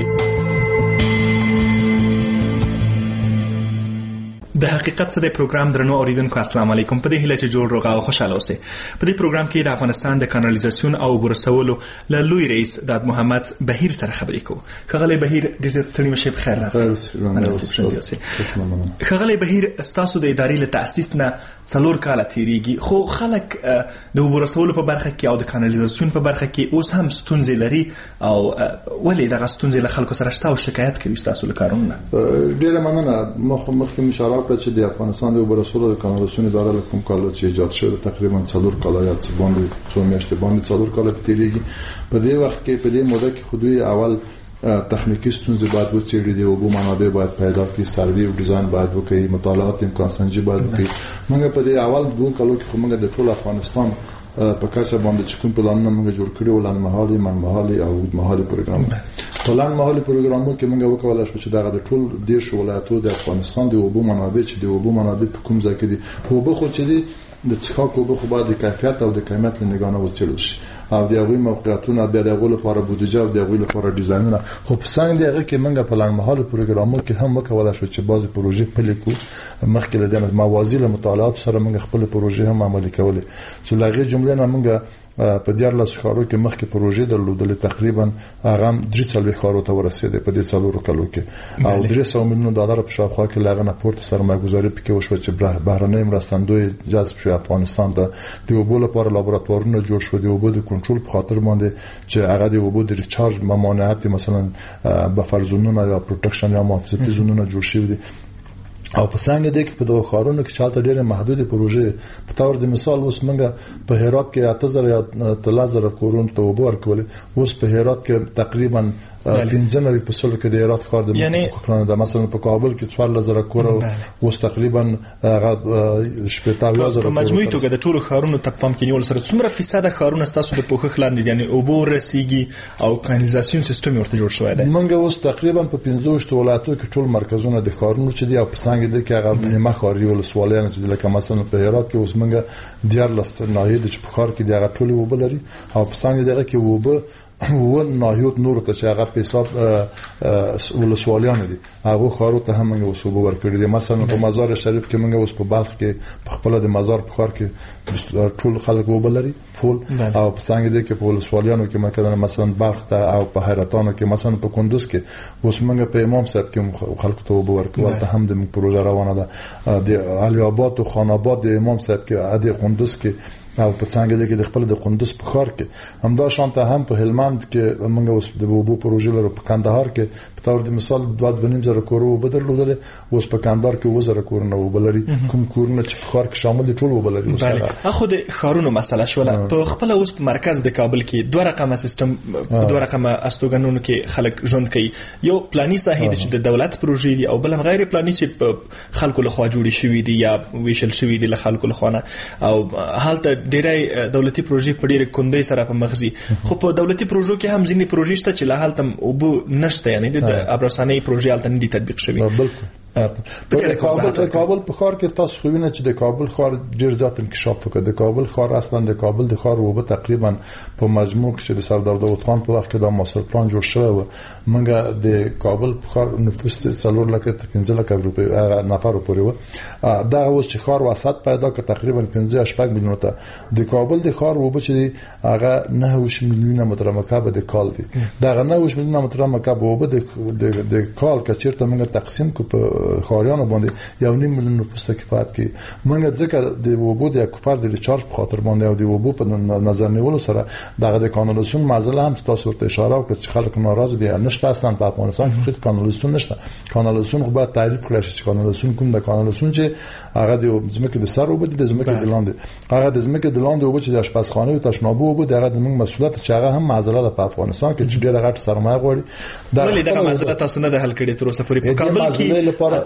Speaker 10: د حقیقت څه د پروګرام درنو اوریدونکو السلام علیکم. په دې هیله چې جوړ روغ او خوشاله اوسئ. په دې پروګرام کې د افغانستان د کانالیزاسیون او اوبو رسولو له لوی رئیس داد محمد بهیر سره خبرې کوو. ښاغلی بهیر ډېر زیات ستړي مه شئ، بخیر راغلی. ښاغلی بهیر، ستاسو د ادارې له تاسیس نه 4 کاله تیریږي، خو خلک د اوبو رسولو په برخه کې او د کانالیزاسیون په برخه کې اوس هم ستونزې لري، او ولې دغه ستونزې له خلکو سره شته او شکایت کوي ستاسو له کارونو نه؟
Speaker 11: ډېره مننه. مخکې اشاره وکړه چې د افغانستان د اوبو رسولو د کانالیزاسیون اداره له کوم کال چې ایجاد شوه تقریبا 4 کاله یا څه باندې 4 میاشتې باندې 4 کاله تیریږي. په دې وخت کې په دې موده کې خو دوی اول تخنیکی ستونزې باید وڅېړي، د اوبو منابع باید پیدا کړي، سروې او ډیزاین باید وکړي، مطالعات امکان سنجي باید وکړي. موږ په دې اول 2 کالو کې خو موږ د ټول افغانستان په کچه باندې چې کوم پلانونه موږ جوړ کړي و، لنډمهالي، منځمهالي او اوږدمهالي پروګرامونه. په لنډمهالي پروګرامونو کې موږ وکولای شو چې دغه د ټول 10 ولایتونو د افغانستان د اوبو منابع چې د اوبو منابع په کوم ځای کې دي، اوبه خو چې دي د څښاک اوبه خو باید د کیفیت او د قیمت له نگاه نه وڅېړل شي، او د هغوی موقعیتونه، د هغوی لپاره بودیجه او د هغوی لپاره ډیزاینونه. خو په څنګ د هغه کې موږ په لنډمهالي پروګرامونو کې هم وکولای شو چې بعضې پروژې پلې کړو. مخکې له دې نه موازي له مطالعاتو سره موږ خپل پروژې هم عملي کولې، چې له هغې جملې نه موږ په 14 ښارو کې مخکې پروژې درلودلې، تقریبا هغه 43 ښارو ته ورسېدې په دې 4 کالو کې، او 300 میلیون ډالر په شاوخوا کې له هغه نه پورته سرمایه‌ګذاري پکې وشوه چې بهرنۍ مرستندوی جذب شو افغانستان ته. د اوبو لپاره لابراتوارونه جوړ شو، د اوبو د کنټرول په خاطر باندې چې هغه د اوبو د ریچارج ممانعت مثلا بفر زونونه یا پروټکشن یا محافظتي زونونه جوړ شوي دي. او په څنګه د کې په دوه خارونو کې چالت ډېر محدود پروژې په تور د مثال اوس منګه په هرات کې 8000 یا 3000 کورونو ته وبور کول اوس په هرات کې تقریبا 15 په سلو کې د هرات ښار د مخکنه د مثلا په کابل کې 4000 کور اوس تقریبا 18000
Speaker 10: په مجموعي توګه د ټولو ښارونو ته پام کې نیول سره څومره فیصد ښارونه تاسو د پوښښ لاندې یعنی اوبو رسیږي او کانالیزاسیون سیستم ورته جوړ شوی دی
Speaker 11: منګه اوس تقریبا په 15 ولایتونو کې ټول مرکزونه د ښارونو چې دی او په څنګه د کې هغه نیمه ښاري ولسوالیان چې لکه مثلا په هرات کې اوس منګه دیار لست ناهید چې په ښار کې دی هغه ټول وبلري او په څنګه دغه کې وب و ناهیوت نور ته چې هغه په حساب ولسوالیان دي هغه خارو ته هم موږ وسوبه ورکړي دي مثلا په مزار شریف کې موږ اوس په بلخ کې په خپل د مزار په خار کې ټول خلک وبلري فول او په څنګه دي کې په ولسوالیانو کې مثلا بلخ ته او په حیرتانو کې مثلا په کندوز کې اوس موږ په امام صاحب کې خلک ته وبه ورکړي ته هم د پروژه روانه ده د علي آباد او خان آباد د امام صاحب کې د کندوز کې او په څنګه کې د خپل د کندوز په ښار کې همدا شانته هم په هلمند کې موږ اوس د وبو پروژې لرو په کندهار کې په تور د مثال 2.5 کورو بدلول اوس په کندهار کې 2000 کورونه وبلري کوم کورونه چې په ښار کې شامل دي ټول وبلري اوس
Speaker 10: اخو د ښارونو مسله شوله په خپل اوس په مرکز د کابل کې دوه رقمه سیستم دوه رقمه استوګنونو کې خلک ژوند کوي یو پلاني ساحې چې د دولت پروژې دي او بل غیر پلاني چې خلکو لخوا جوړې شوې دي یا ویشل شوې دي له خلکو لخوا او حالت ډېرای دولتي پروژې په ډېر کندې سره په مغزي خو په دولتي پروژو کې هم ځینې پروژې شته چې له حالت او نشته یعنی د ابرساني پروژې حالت نه دي تطبیق شوی
Speaker 11: په کابل په ښار کې تاسو خو وینئ چې د کابل ښار ډیر زیات انکشاف وکړ د کابل ښار اصلا د کابل د ښار وبه تقریبا په مجموع کې چې د سردار داوود خان په وخت کې د ماستر پلان جوړ شوی و منګه د کابل په ښار نفوس 4 لک ته 15 لک روپۍ نفر پورې و دا اوس چې ښار وسط پیدا کړ تقریبا 15 میلیون ته د کابل د ښار وبه چې هغه 9 میلیون متر مکعب د کال دي دا 9 میلیون متر مکعب وبه د کال کچیرته موږ تقسیم کو په خاریانو باندې 1.5 میلیون نفوس ته کفایت کوي موږ ځکه د وبو د کوپر د ریچارج په خاطر باندې او د وبو په نظر نیولو سره دغه د کانالیزاسیون معضله هم تاسو ته اشاره وکړه چې خلک ناراض دي نشته اصلا په افغانستان کې هیڅ کانالیزاسیون نشته کانالیزاسیون خو باید تعریف کړئ چې کانالیزاسیون کوم د کانالیزاسیون چې هغه د ځمکې د سر وبو د ځمکې د لاندې هغه د ځمکې د لاندې وبو چې د آشپزخانه او تشنابو وبو دغه د موږ مسؤلیت چې هغه هم معضله ده په افغانستان کې چې ډېر غټ سرمایه غواړي
Speaker 10: ولې دغه معضله تاسو نه د حل کړي تر اوسه پورې په کابل کې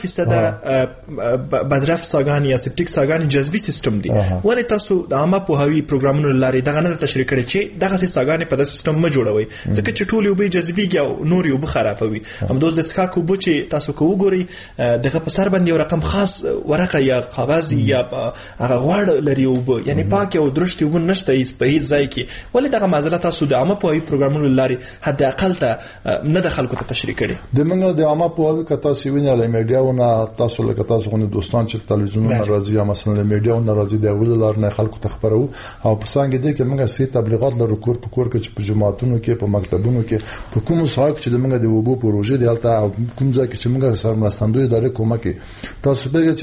Speaker 10: 80% بدرفت ساګان یا سپټیک ساګان جذبي سیستم دي ولې تاسو د عامه پوهاوی پروګرامونو لاري دغه نه تشریح کړي چې دغه ساګان په د سیستم ما جوړوي ځکه چې ټول یو به جذبيږي او نور یو به خرابوي هم دوز د سکاکو بو چې تاسو کو وګوري دغه په سر باندې یو رقم خاص ورقه یا کاغذ یا هغه غوړ لري او یعنی پاک او درشت یو نشته هیڅ په هیڅ ځای کې ولې دغه معضله تاسو د عامه پوهاوی پروګرامونو لاري حد اقل ته نه د خلکو ته تشریح کړي
Speaker 11: د موږ د عامه پوهاوی کتا سی ویني له میډیاونه تاسو لکه تاسو غو دوستان چې تلویزیونونه راځي یا مثلا له میډیاونه راځي د اول لار نه خلکو ته خبرو او په څنګه دي چې موږ سي تبلیغات لرو کور په کور کې چې په جماعتونو کې په مکتبونو کې په کوم ځای کې چې موږ د وبو پروژې دی البته کوم ځای کې چې موږ سره مرستندوی ادارې کومه کې تاسو به چې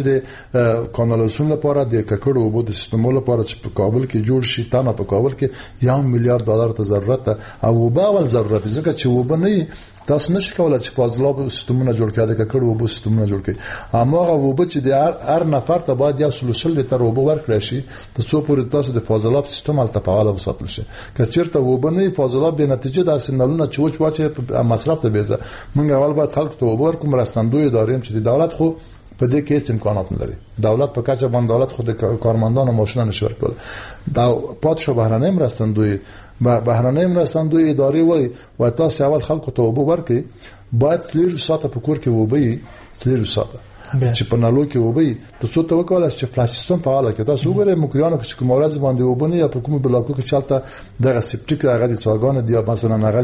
Speaker 11: د کانالیزاسیون لپاره د ککړو وبو د سیستمونو لپاره چې په کابل کې جوړ شي تا نه په کابل کې $1 میلیارډ ته ضرورت او وبا ول ضرورت ځکه چې وبا نه تاسو نشئ کولای چې فاضلاب سیستمونه جوړ کړئ د ککړو وبو سیستمونه جوړ کړئ اما هغه وبو چې د هر نفر ته باید 100 لیتر وبو ورکړئ شي ته څو پورې تاسو د فاضلاب سیستم الته فعال وساتل شي که چیرته وبو نه فاضلاب به نتیجه د سنلونه چوچ واچې مصرف ته بیزه موږ اول باید خلک ته وبو ورکوم راستندوی ادارې چې د دولت خو په دې کې امکانات نه لري دولت په کچه باندې دولت خود کارمندان او ماشینان نشي ورکول دا پاتشو بهرنۍ مرستندوی بهرنۍ مرستندوی ادارې وای تاسو اول خلکو ته وبو ورکړي باید 3 ساعته په کور کې وبې 3 ساعته چې په نالو کې وبې ته څو ته وکول چې فلاش سیستم فعال کړي تاسو وګورئ مکریانو چې کوم ورځ باندې وبني یا په کوم بلاکو کې چالتہ دغه سپټیک هغه د څاګانو دی مثلا هغه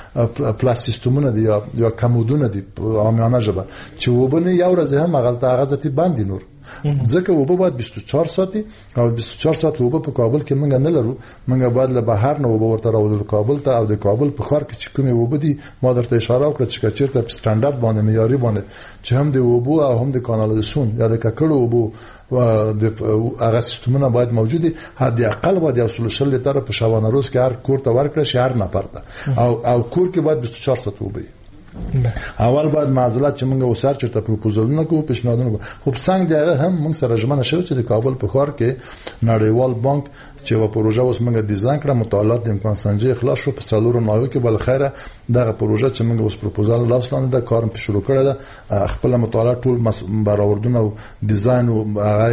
Speaker 11: د فلاش سیستمونه دی یا کمودونه دی عامیانه ژبه چې وبني یو ورځ هم هغه هغه ځتی باندې نور ځکه وبو باید 24 ساعت او 24 ساعت وبو په کابل کې موږ نه لرو موږ باید له بهر نه وبو ورته راوړو کابل ته او د کابل په ښار کې چې کومه وبو دي ما درته اشاره وکړه چې چیرته په سټانډرډ باندې معیاري باندې چې هم د وبو او هم د کانالیزاسیون یا د ککړو وبو و د هغه سیستمونه باید موجود دي حد اقل باید 100 لیتر په شبانه روز کې هر کور ته ورکړي شهر نه پرته او کور کې باید 24 ساعت وبو اول باید معضلات چې موږ وسار چرته پروپوزلونه کوو پیشنهادونه کوو خو څنګه دغه هم موږ سره ژمنه شوه چې د کابل په ښار کې نړیوال بانک چې و پروژه اوس موږ ډیزاین کړه مطالعات د امکان سنجي اخلاص شو په څلورو نایو کې بل خیره دغه پروژه چې موږ اوس پروپوزال لاس لاندې د کار په شروع کړه ده خپل مطالعات ټول برآوردونه او ډیزاین او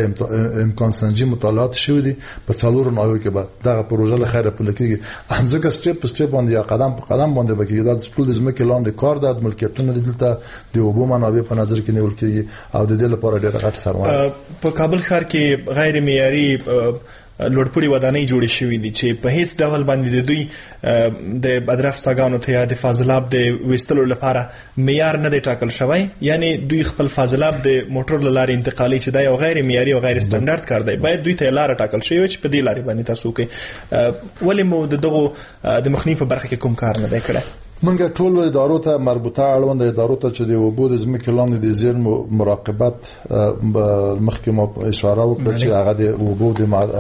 Speaker 11: امکان سنجي مطالعات شوی دي په څلورو نایو کې به دغه پروژه له خیره په لکه ځکه سټپ په سټپ باندې یا قدم په قدم باندې بکیږي دا ټول د ځمکې لاندې کار د ملکیتونو دلته د اوبو منابع په نظر کې نیول کېږي او د دې لپاره ډېر غټ سرمایه
Speaker 10: په کابل ښار کې غیر معیاري لوړپوړي ودانۍ جوړې شوې دي چې په هیڅ ډول باندې د دوی د بدرف ساګانو ته یا د فاضلاب د وستلو لپاره معیار نه دی ټاکل شوی یعنی دوی خپل فاضلاب د موټر لارې انتقالي چې دا یو غیر معیاري او غیر سټانډرډ کار دی باید دوی ته لار ټاکل شوی چې په دې لارې باندې تاسو کې ولې مو دغه د مخنیوي په برخه کې کوم کار نه دی کړی
Speaker 11: منګه ټول ادارو ته مربوطه اړوند ادارو ته چې د اوبو د ځمکې لاندې د زیرمو مراقبت مخکې مو اشاره وکړه چې هغه د اوبو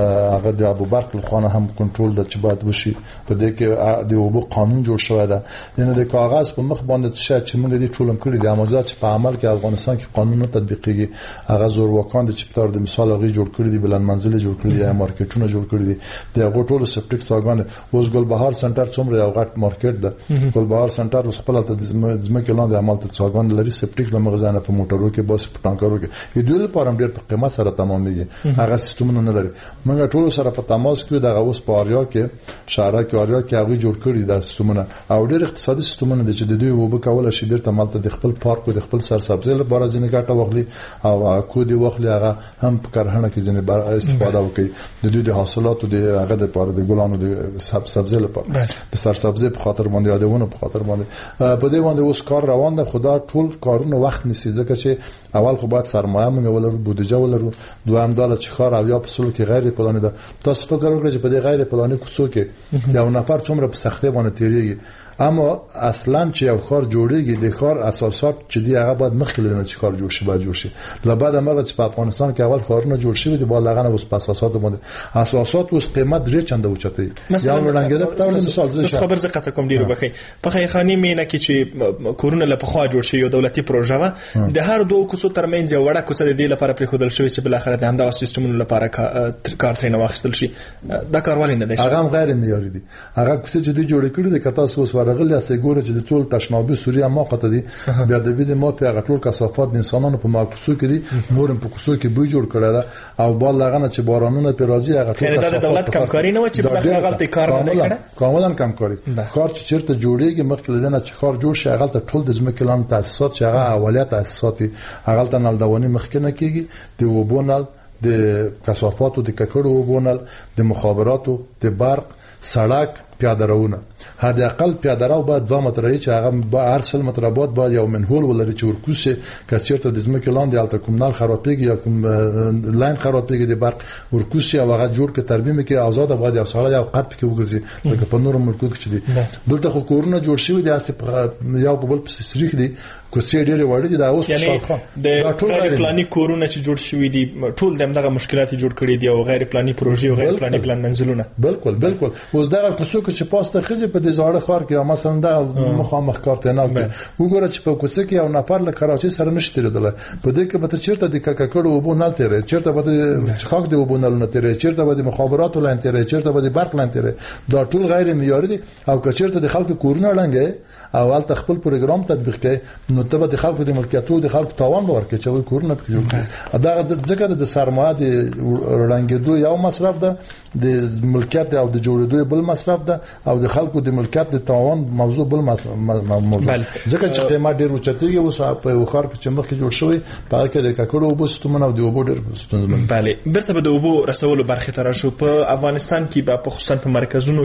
Speaker 11: د ابوبکر خانه هم کنټرول د چې باید وشي په دې کې د اوبو قانون جوړ شوی دی یعنی د کاغذ په مخ باندې چې موږ دې ټولم کړی دی امازات چې په عمل کې افغانستان کې قانون نه تطبیقيږي هغه زور وکاند چې په تور د مثال هغه جوړ کړی دی بلند منزل جوړ کړی دی مارکیټونه جوړ کړی دي د هغه ټولو سپټیک ساګان اوس ګلبهار سنټر څومره یو غټ مارکیټ ده بهار سنټر اوس خپل ته د ځمکې لاندې عمل ته څاګان لري سپټیک له مغزانه په موټرو کې بس په ټانکرو کې یې دوی لپاره ډېر په قیمت سره تمامېږي هغه سیستمونه نه لري موږ ټول سره په تماس کې دغه اوس په اړیا کې شهر کې اړیا کې هغه جوړ کړی د سیستمونه او ډېر اقتصادي سیستمونه دي چې د دوی وب کول شي بیرته مالته د خپل پارک او د خپل سرسبزي لپاره ځینې ګټه واخلي او کو دی واخلي هغه هم په کرهڼه کې ځینې استفاده وکړي د دوی د حاصلاتو د هغه د لپاره د ګلانو د سبزي لپاره د سرسبزي په خاطر باندې یادونه په خاطر باندې په دې باندې اوس کار روان ده خدا ټول کارونه وخت نسی ځکه چې اول خو باید سرمایه موږ ولرو بودجه ولرو دوام داله چې خار او یا په سلو کې غیر پلاني ده تاسو فکر وکړئ چې په دې غیر پلاني کوڅو کې یو نفر څومره په سختۍ باندې تیریږي اما اصلا چې یو خار جوړیږي د خار اساسات چې دی هغه باید مخکې نه چې خار جوړ شي باید جوړ شي لبعد هغه چې په افغانستان کې اول خارونه جوړ شوی دی بالا غنه اوس په اساسات باندې اساسات اوس قیمت درې چنده اوچتي یا ولنګه د په مثال زه
Speaker 10: خبر زه قطه کوم ډیرو بخي په خیرخانی مینه کې چې کورونه له پخوا جوړ شي یو دولتي پروژه و د هر دوه کوڅو ترمنځ یو وړه کوڅه د دې لپاره پرې خودل شوی چې بل اخر د همدا سیستمونو لپاره کار ترې نه واخیستل شي دا کاروالي نه دی
Speaker 11: هغه غیر معیاري دي هغه کوڅه چې دوی جوړ کړی د کتا سوس ورغلی اسې ګوره چې د ټول تشنابي سوریا موقته دي بیا د بده مو په هغه ټول کثافات د انسانانو په ماکسو کې دي نورم په کوڅو کې بوی جوړ کړل او بل لغنه چې بارانونه په راځي هغه ټول
Speaker 10: د دولت کمکاري نه و چې بلخره غلطي کار نه کړه
Speaker 11: کاملا کمکاري کار چې چیرته جوړیږي مخکې لدنه چې کار جوړ شي هغه ته ټول د ځمکې لاندې تاسیسات چې هغه اولیت تاسیسات هغه ته نلدونی مخکې نه کیږي د وبونل د کثافاتو د ککړو وبونل د مخابراتو د برق سړک پیاده روونه هدا اقل پیاده رو باید 2 متره چې هغه با هر سل متره بعد باید یو منهول ولري چې ورکوسه کچېرته د ځمکې لاندې الته کومنال خرابېږي یا کوم لاین خرابېږي د برق ورکوسه او هغه جوړ کې ترمیم کې آزاد باید یو سړی یو قط کې وګرځي لکه په نورو ملکونو کې دي دلته خو کورونه جوړ شوی دي اسې یو په بل په سریخ دي کوڅې ډېرې وړې دي دا اوس
Speaker 10: شالخان د غیر پلاني کورونه چې جوړ شوی دي ټول دغه مشکلات جوړ کړي دي او غیر پلاني پروژې او غیر پلاني پلان منزلونه
Speaker 11: بالکل اوس دا کوڅو کې چې پاسته خځه په دې زاړه خار کې مثلا دا مخامخ کارته نه وګوره چې په کوڅه کې یو نفر له کراچۍ سره نشته لري په دې کې به چیرته د ککړو وبو نه تیرې چیرته به خاک دی وبو نه تیرې چیرته به مخابرات لاین تیرې چیرته به برق لاین تیرې دا ټول غیر معیاري دي او که چیرته د خلکو کورونه لنګي اول خپل پروګرام تطبیق کړي نو ته به د خلکو د ملکیتو د خلکو تاوان ورکړي چې کورونه پکې جوړ کړي دا ځکه د سرمایه د رنګېدو یو مصرف ده د ملکیت او د جوړېدو بل مصرف ده او د خلکو د ملکیت د تاوان موضوع بل موضوع ځکه چې قیمت ډیر اوچتېږي اوس په وخار په چمخ کې جوړ شوی په کې د ککړو وبو ستمنه او د وبو ډیر ستونزمن
Speaker 10: bale برته به د وبو رسولو برخه تر شو په افغانستان کې په خصوصا په مرکزونو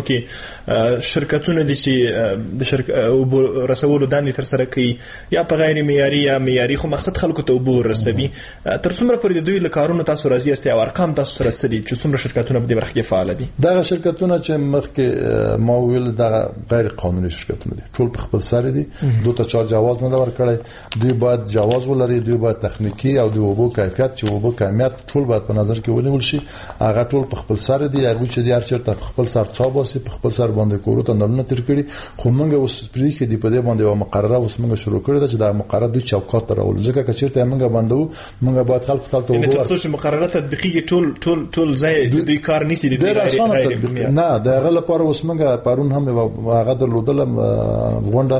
Speaker 10: کې شرکتونه دي چې د وبو رسولو دندې تر سره کوي یا په غیر معیاري یا معیاري خو مقصد خلکو ته وبو رسوي تر څومره پرې د دوی لکارونو تاسو راځي است او ارقام تاسو سره څه دي چې څومره شرکتونه په دې برخه کې فعال دي
Speaker 11: دا شرکتونه چې مخکې ما ویل دا غیر قانوني شرکتونه دي ټول په خپل سر دي دوی ته چا جواز نه ورکړي دوی باید جواز ولري دوی باید تخنیکی او د وبو کیفیت چې وبو کمیت ټول باید په نظر کې ونیول شي هغه ټول په خپل سر دي هغه چې د هر چیرته په خپل سر څا باسي په خپل سر باندې کورو ته نه تر کړي خو موږ اوس پرې کې دی په دې باندې یو مقرره اوس موږ شروع کړی دا چې دا مقرره دوی چوکاټ راول ځکه چې چیرته موږ باندې موږ باید خلکو ته وګورو
Speaker 10: تاسو چې مقرره تطبیقي ټول ځای دوی کار نشي دي
Speaker 11: نه دا غل لپاره اوس موږ پرون هم هغه درلودل غونډه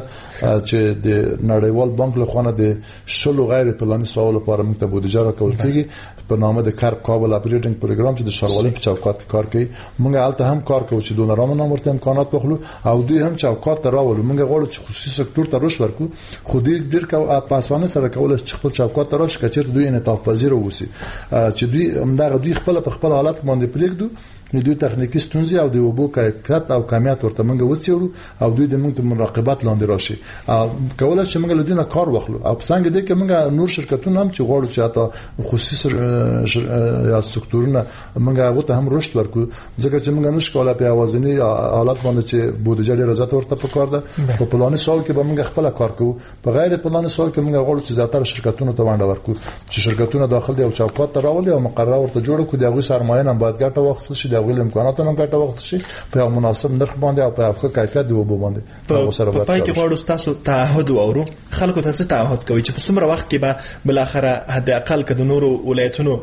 Speaker 11: چې د نړیوال بانک له خوا د شلو غیر پلاني سوال لپاره موږ ته بودیجه راکول کیږي په نامه د کار قابل اپریټینګ پروګرام چې د شاروالۍ په چوکاټ کار کوي موږ حالت هم کار کوو چې دونرانو نوم ورته امکانات واخلو او دوی هم چوکاټ راولو موږ غواړو چې خصوصي سکتور ته رشد ورکړو خو دوی ډیر په اسانه سره کولای شي خپل چوکاټ ته راشي چې دوی انعطاف پذیر اوسي چې دوی همدغه دوی خپل حالت باندې پریږدو دوی تخنیکی ستونزې او د وبو کیفیت او کمیت ورته موږ وڅېړو او دوی د موږ مراقبت لاندې راشي کولای شي موږ له دوی نه کار واخلو او څنګه دې کې موږ نور شرکتونه هم چې غواړو چې حتی خصوصي یا سکتورونه موږ هغه ته هم رشد ورکړو ځکه چې موږ نشو کولای په اوازنی حالت باندې چې بودیجه ډیره زیات ورته پکار ده په پلان سال کې به موږ خپل کار کوو په غیر پلان سال کې موږ غواړو چې زیاتره شرکتونو ته ونډه ورکړو چې شرکتونه داخل دی او چوکاټ راولي او مقرره ورته جوړ کړو دغه سرمایه هم باید ګټه واخیستل شي دغه امکاناتو هم ګټه واخیستل شي په مناسب نرخ باندې او په ښه کیفیت دی وبو باندې
Speaker 10: په پای کې غواړو تاسو تعهد اورو خلکو ته څه تعهد کوي چې په څومره وخت کې به بل اخره حد اقل کده نورو ولایتونو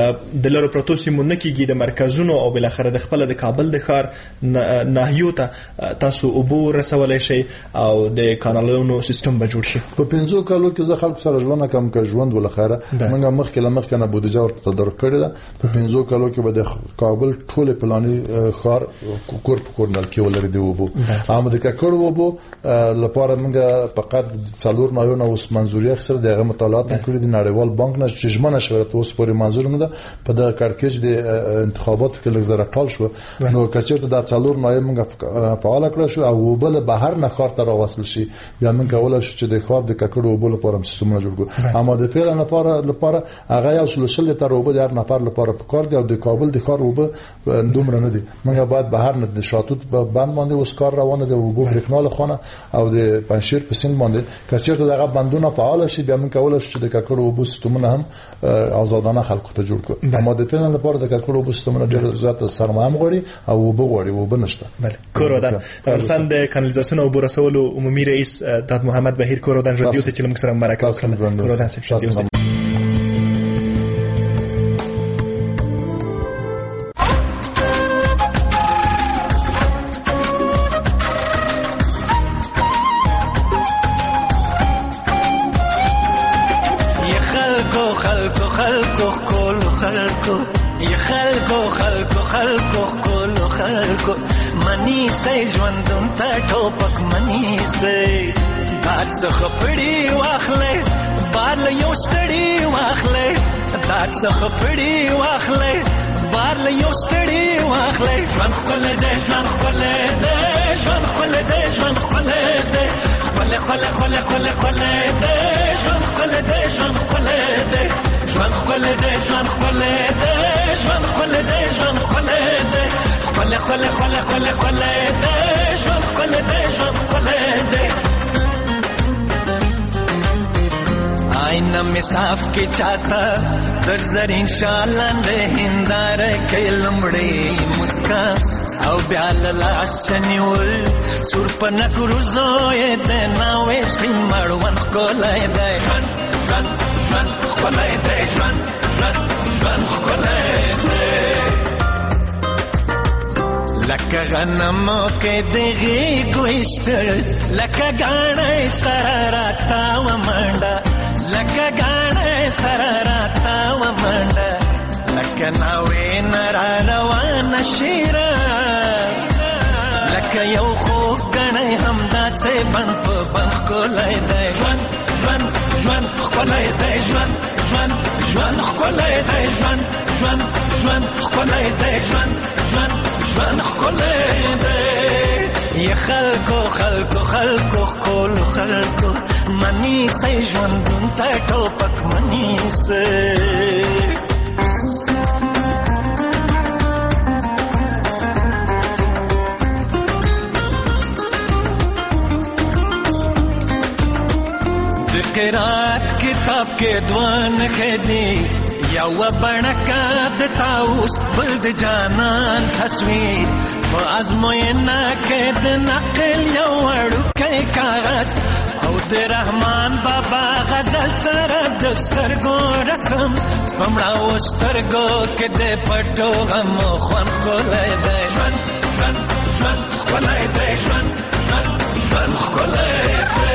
Speaker 10: د لورو پروتو سیمونه کېږي د مرکزونو او بل اخره د خپل د کابل د ښار ناحیو ته تاسو وبو رسولای شي او د کانالونو سیستم به جوړ شي
Speaker 11: په 15 کالو کې زه خلکو سره ژوند کوم که ژوند ولخره موږ مخکې نه بودیجه ورته تدارک کړی ده په 15 کالو کې به د کابل ټول پلاني خار کورنل کې ولري دی وبو هم د ککړو وبو لپاره موږ فقط څلور نایونه اوس منځوري اخیستل دغه مطالعات کړی د نړیوال بانک نه چې ژمنه شوه ته اوس پورې منځور نه ده په د کارکېج د انتخاباتو کې لږ زره ټال شو نو کچېرته د څلور نای موږ فعال کړو شو او بل بهر نه خار ته راوصل شي بیا موږ کولای شو چې د خار د ککړو وبو لپاره سیستمونه جوړ کړو اما د فعل لپاره هغه یو سلسله تر وبو د هر نفر لپاره په کار دی او د کابل د خار وبو دومره نه دي موږ باید بهر نه د شاتوت بند باندې اوس کار روانه دی وبو برېښنا خونه او د پنځیر په سین باندې کچېرته دغه بندونه فعال شي بیا موږ کولای شو چې د ککړو وبو سیستمونه هم آزادانه خلکو ته جوړ کړو اما د فعل لپاره د ککړو وبو سیستمونه ډېر زیات سرمایه غواړي او وبو غواړي وبو نشته
Speaker 10: بله کورودان افغانستان د کانالیزاسیون او اوبو رسولو عمومي رئیس داد محمد بهیر کورودان رادیو چې موږ سره مرکه وکړه کورودان صاحب
Speaker 7: خپړی واخلې بار له یو ستړي واخلې دات خپړی واخلې بار له یو ستړي واخلې ژوند خپل دې ژوند خپل دې ژوند خپل دې ژوند خپل دې خپل خپل خپل خپل خپل دې ژوند خپل دې ژوند خپل دې ژوند خپل دې ژوند خپل دې ژوند خپل دې ژوند خپل دې خپل خپل خپل خپل خپل دې ژوند خپل دې ژوند خپل دې आईना में साफ के चाहता दर जरीन शालन रे हिंदार के लमड़े मुस्का औ ब्याल लाशनिउल सुरपन कुरुजो ये देना वे स्ट्रीम मारवन को लाए दे वन को लाए दे वन को लाए दे लका गनमो के देगी गुइस्टर लका गाने सरराता व मंडा लका गाने सरराता व मंडा लका नावे नरा रवान शिरा लका यौ खो गने हमदा से बंफ को लाए दे वन को लाए दे वन को लाए दे वन को लाए दे वन को लाए दे ये खलको कोल खलको मनी से ژوندون ته ټوپک منی से قرات کتاب کې دوان خدي یو بڼکا د تاوس بل د جانان تصویر په ازموینه کې د نقل یو وړوکی کاغذ او د رحمان بابا غزل سره د سترګو رسم پمړه و سترګو کې د پټو غم خوان ښکلی دی ژوند ژوند ژوند ښکلی دی ژوند ژوند ژوند ښکلی دی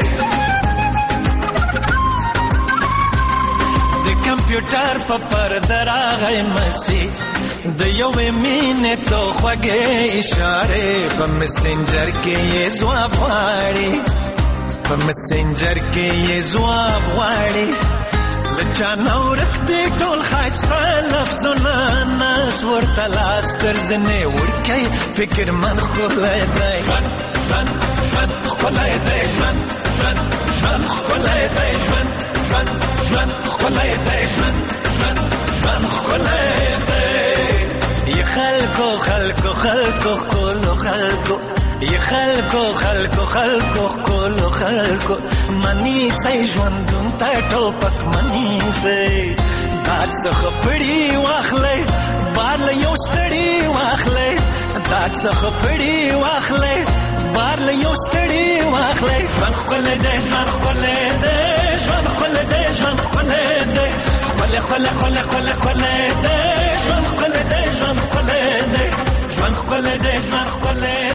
Speaker 7: کمپیوټر په پرده راغی مسیج د یوې مینې څو خوږې اشارې په مسنجر کې یې ځواب غواړي په مسنجر کې یې ځواب غواړي له چا نه ورک دی ټول ښایسته لفظونه ناز ورته لاس تر زنې ورکوي فکر من ښکلی دی ژوند ژوند ژوند ښکلی دی ژوند ژوند ژوند ښکلی دی ژوند ژوند ژوند ښکلی دی ژوند ژوند ژوند ښکلی دی ی خلکو خلکو خلکو ښکلو خلکو ی خلکو خلکو خلکو ښکلو خلکو منیسئ ژوندون ته ټوپک منیسئ دا څخه پړي واخلئ بار له یو ستړي واخلئ دا څخه پړي واخلئ بار له یو ستړي واخلئ ژوند ښکلی دی ژوند ښکلی دی ژوند ښکلی دی ژوند ښکلی دی ښکلی ښکلی ښکلی ښکلی ښکلی دی ژوند ښکلی دی ژوند ښکلی دی ژوند ښکلی دی ژوند ښکلی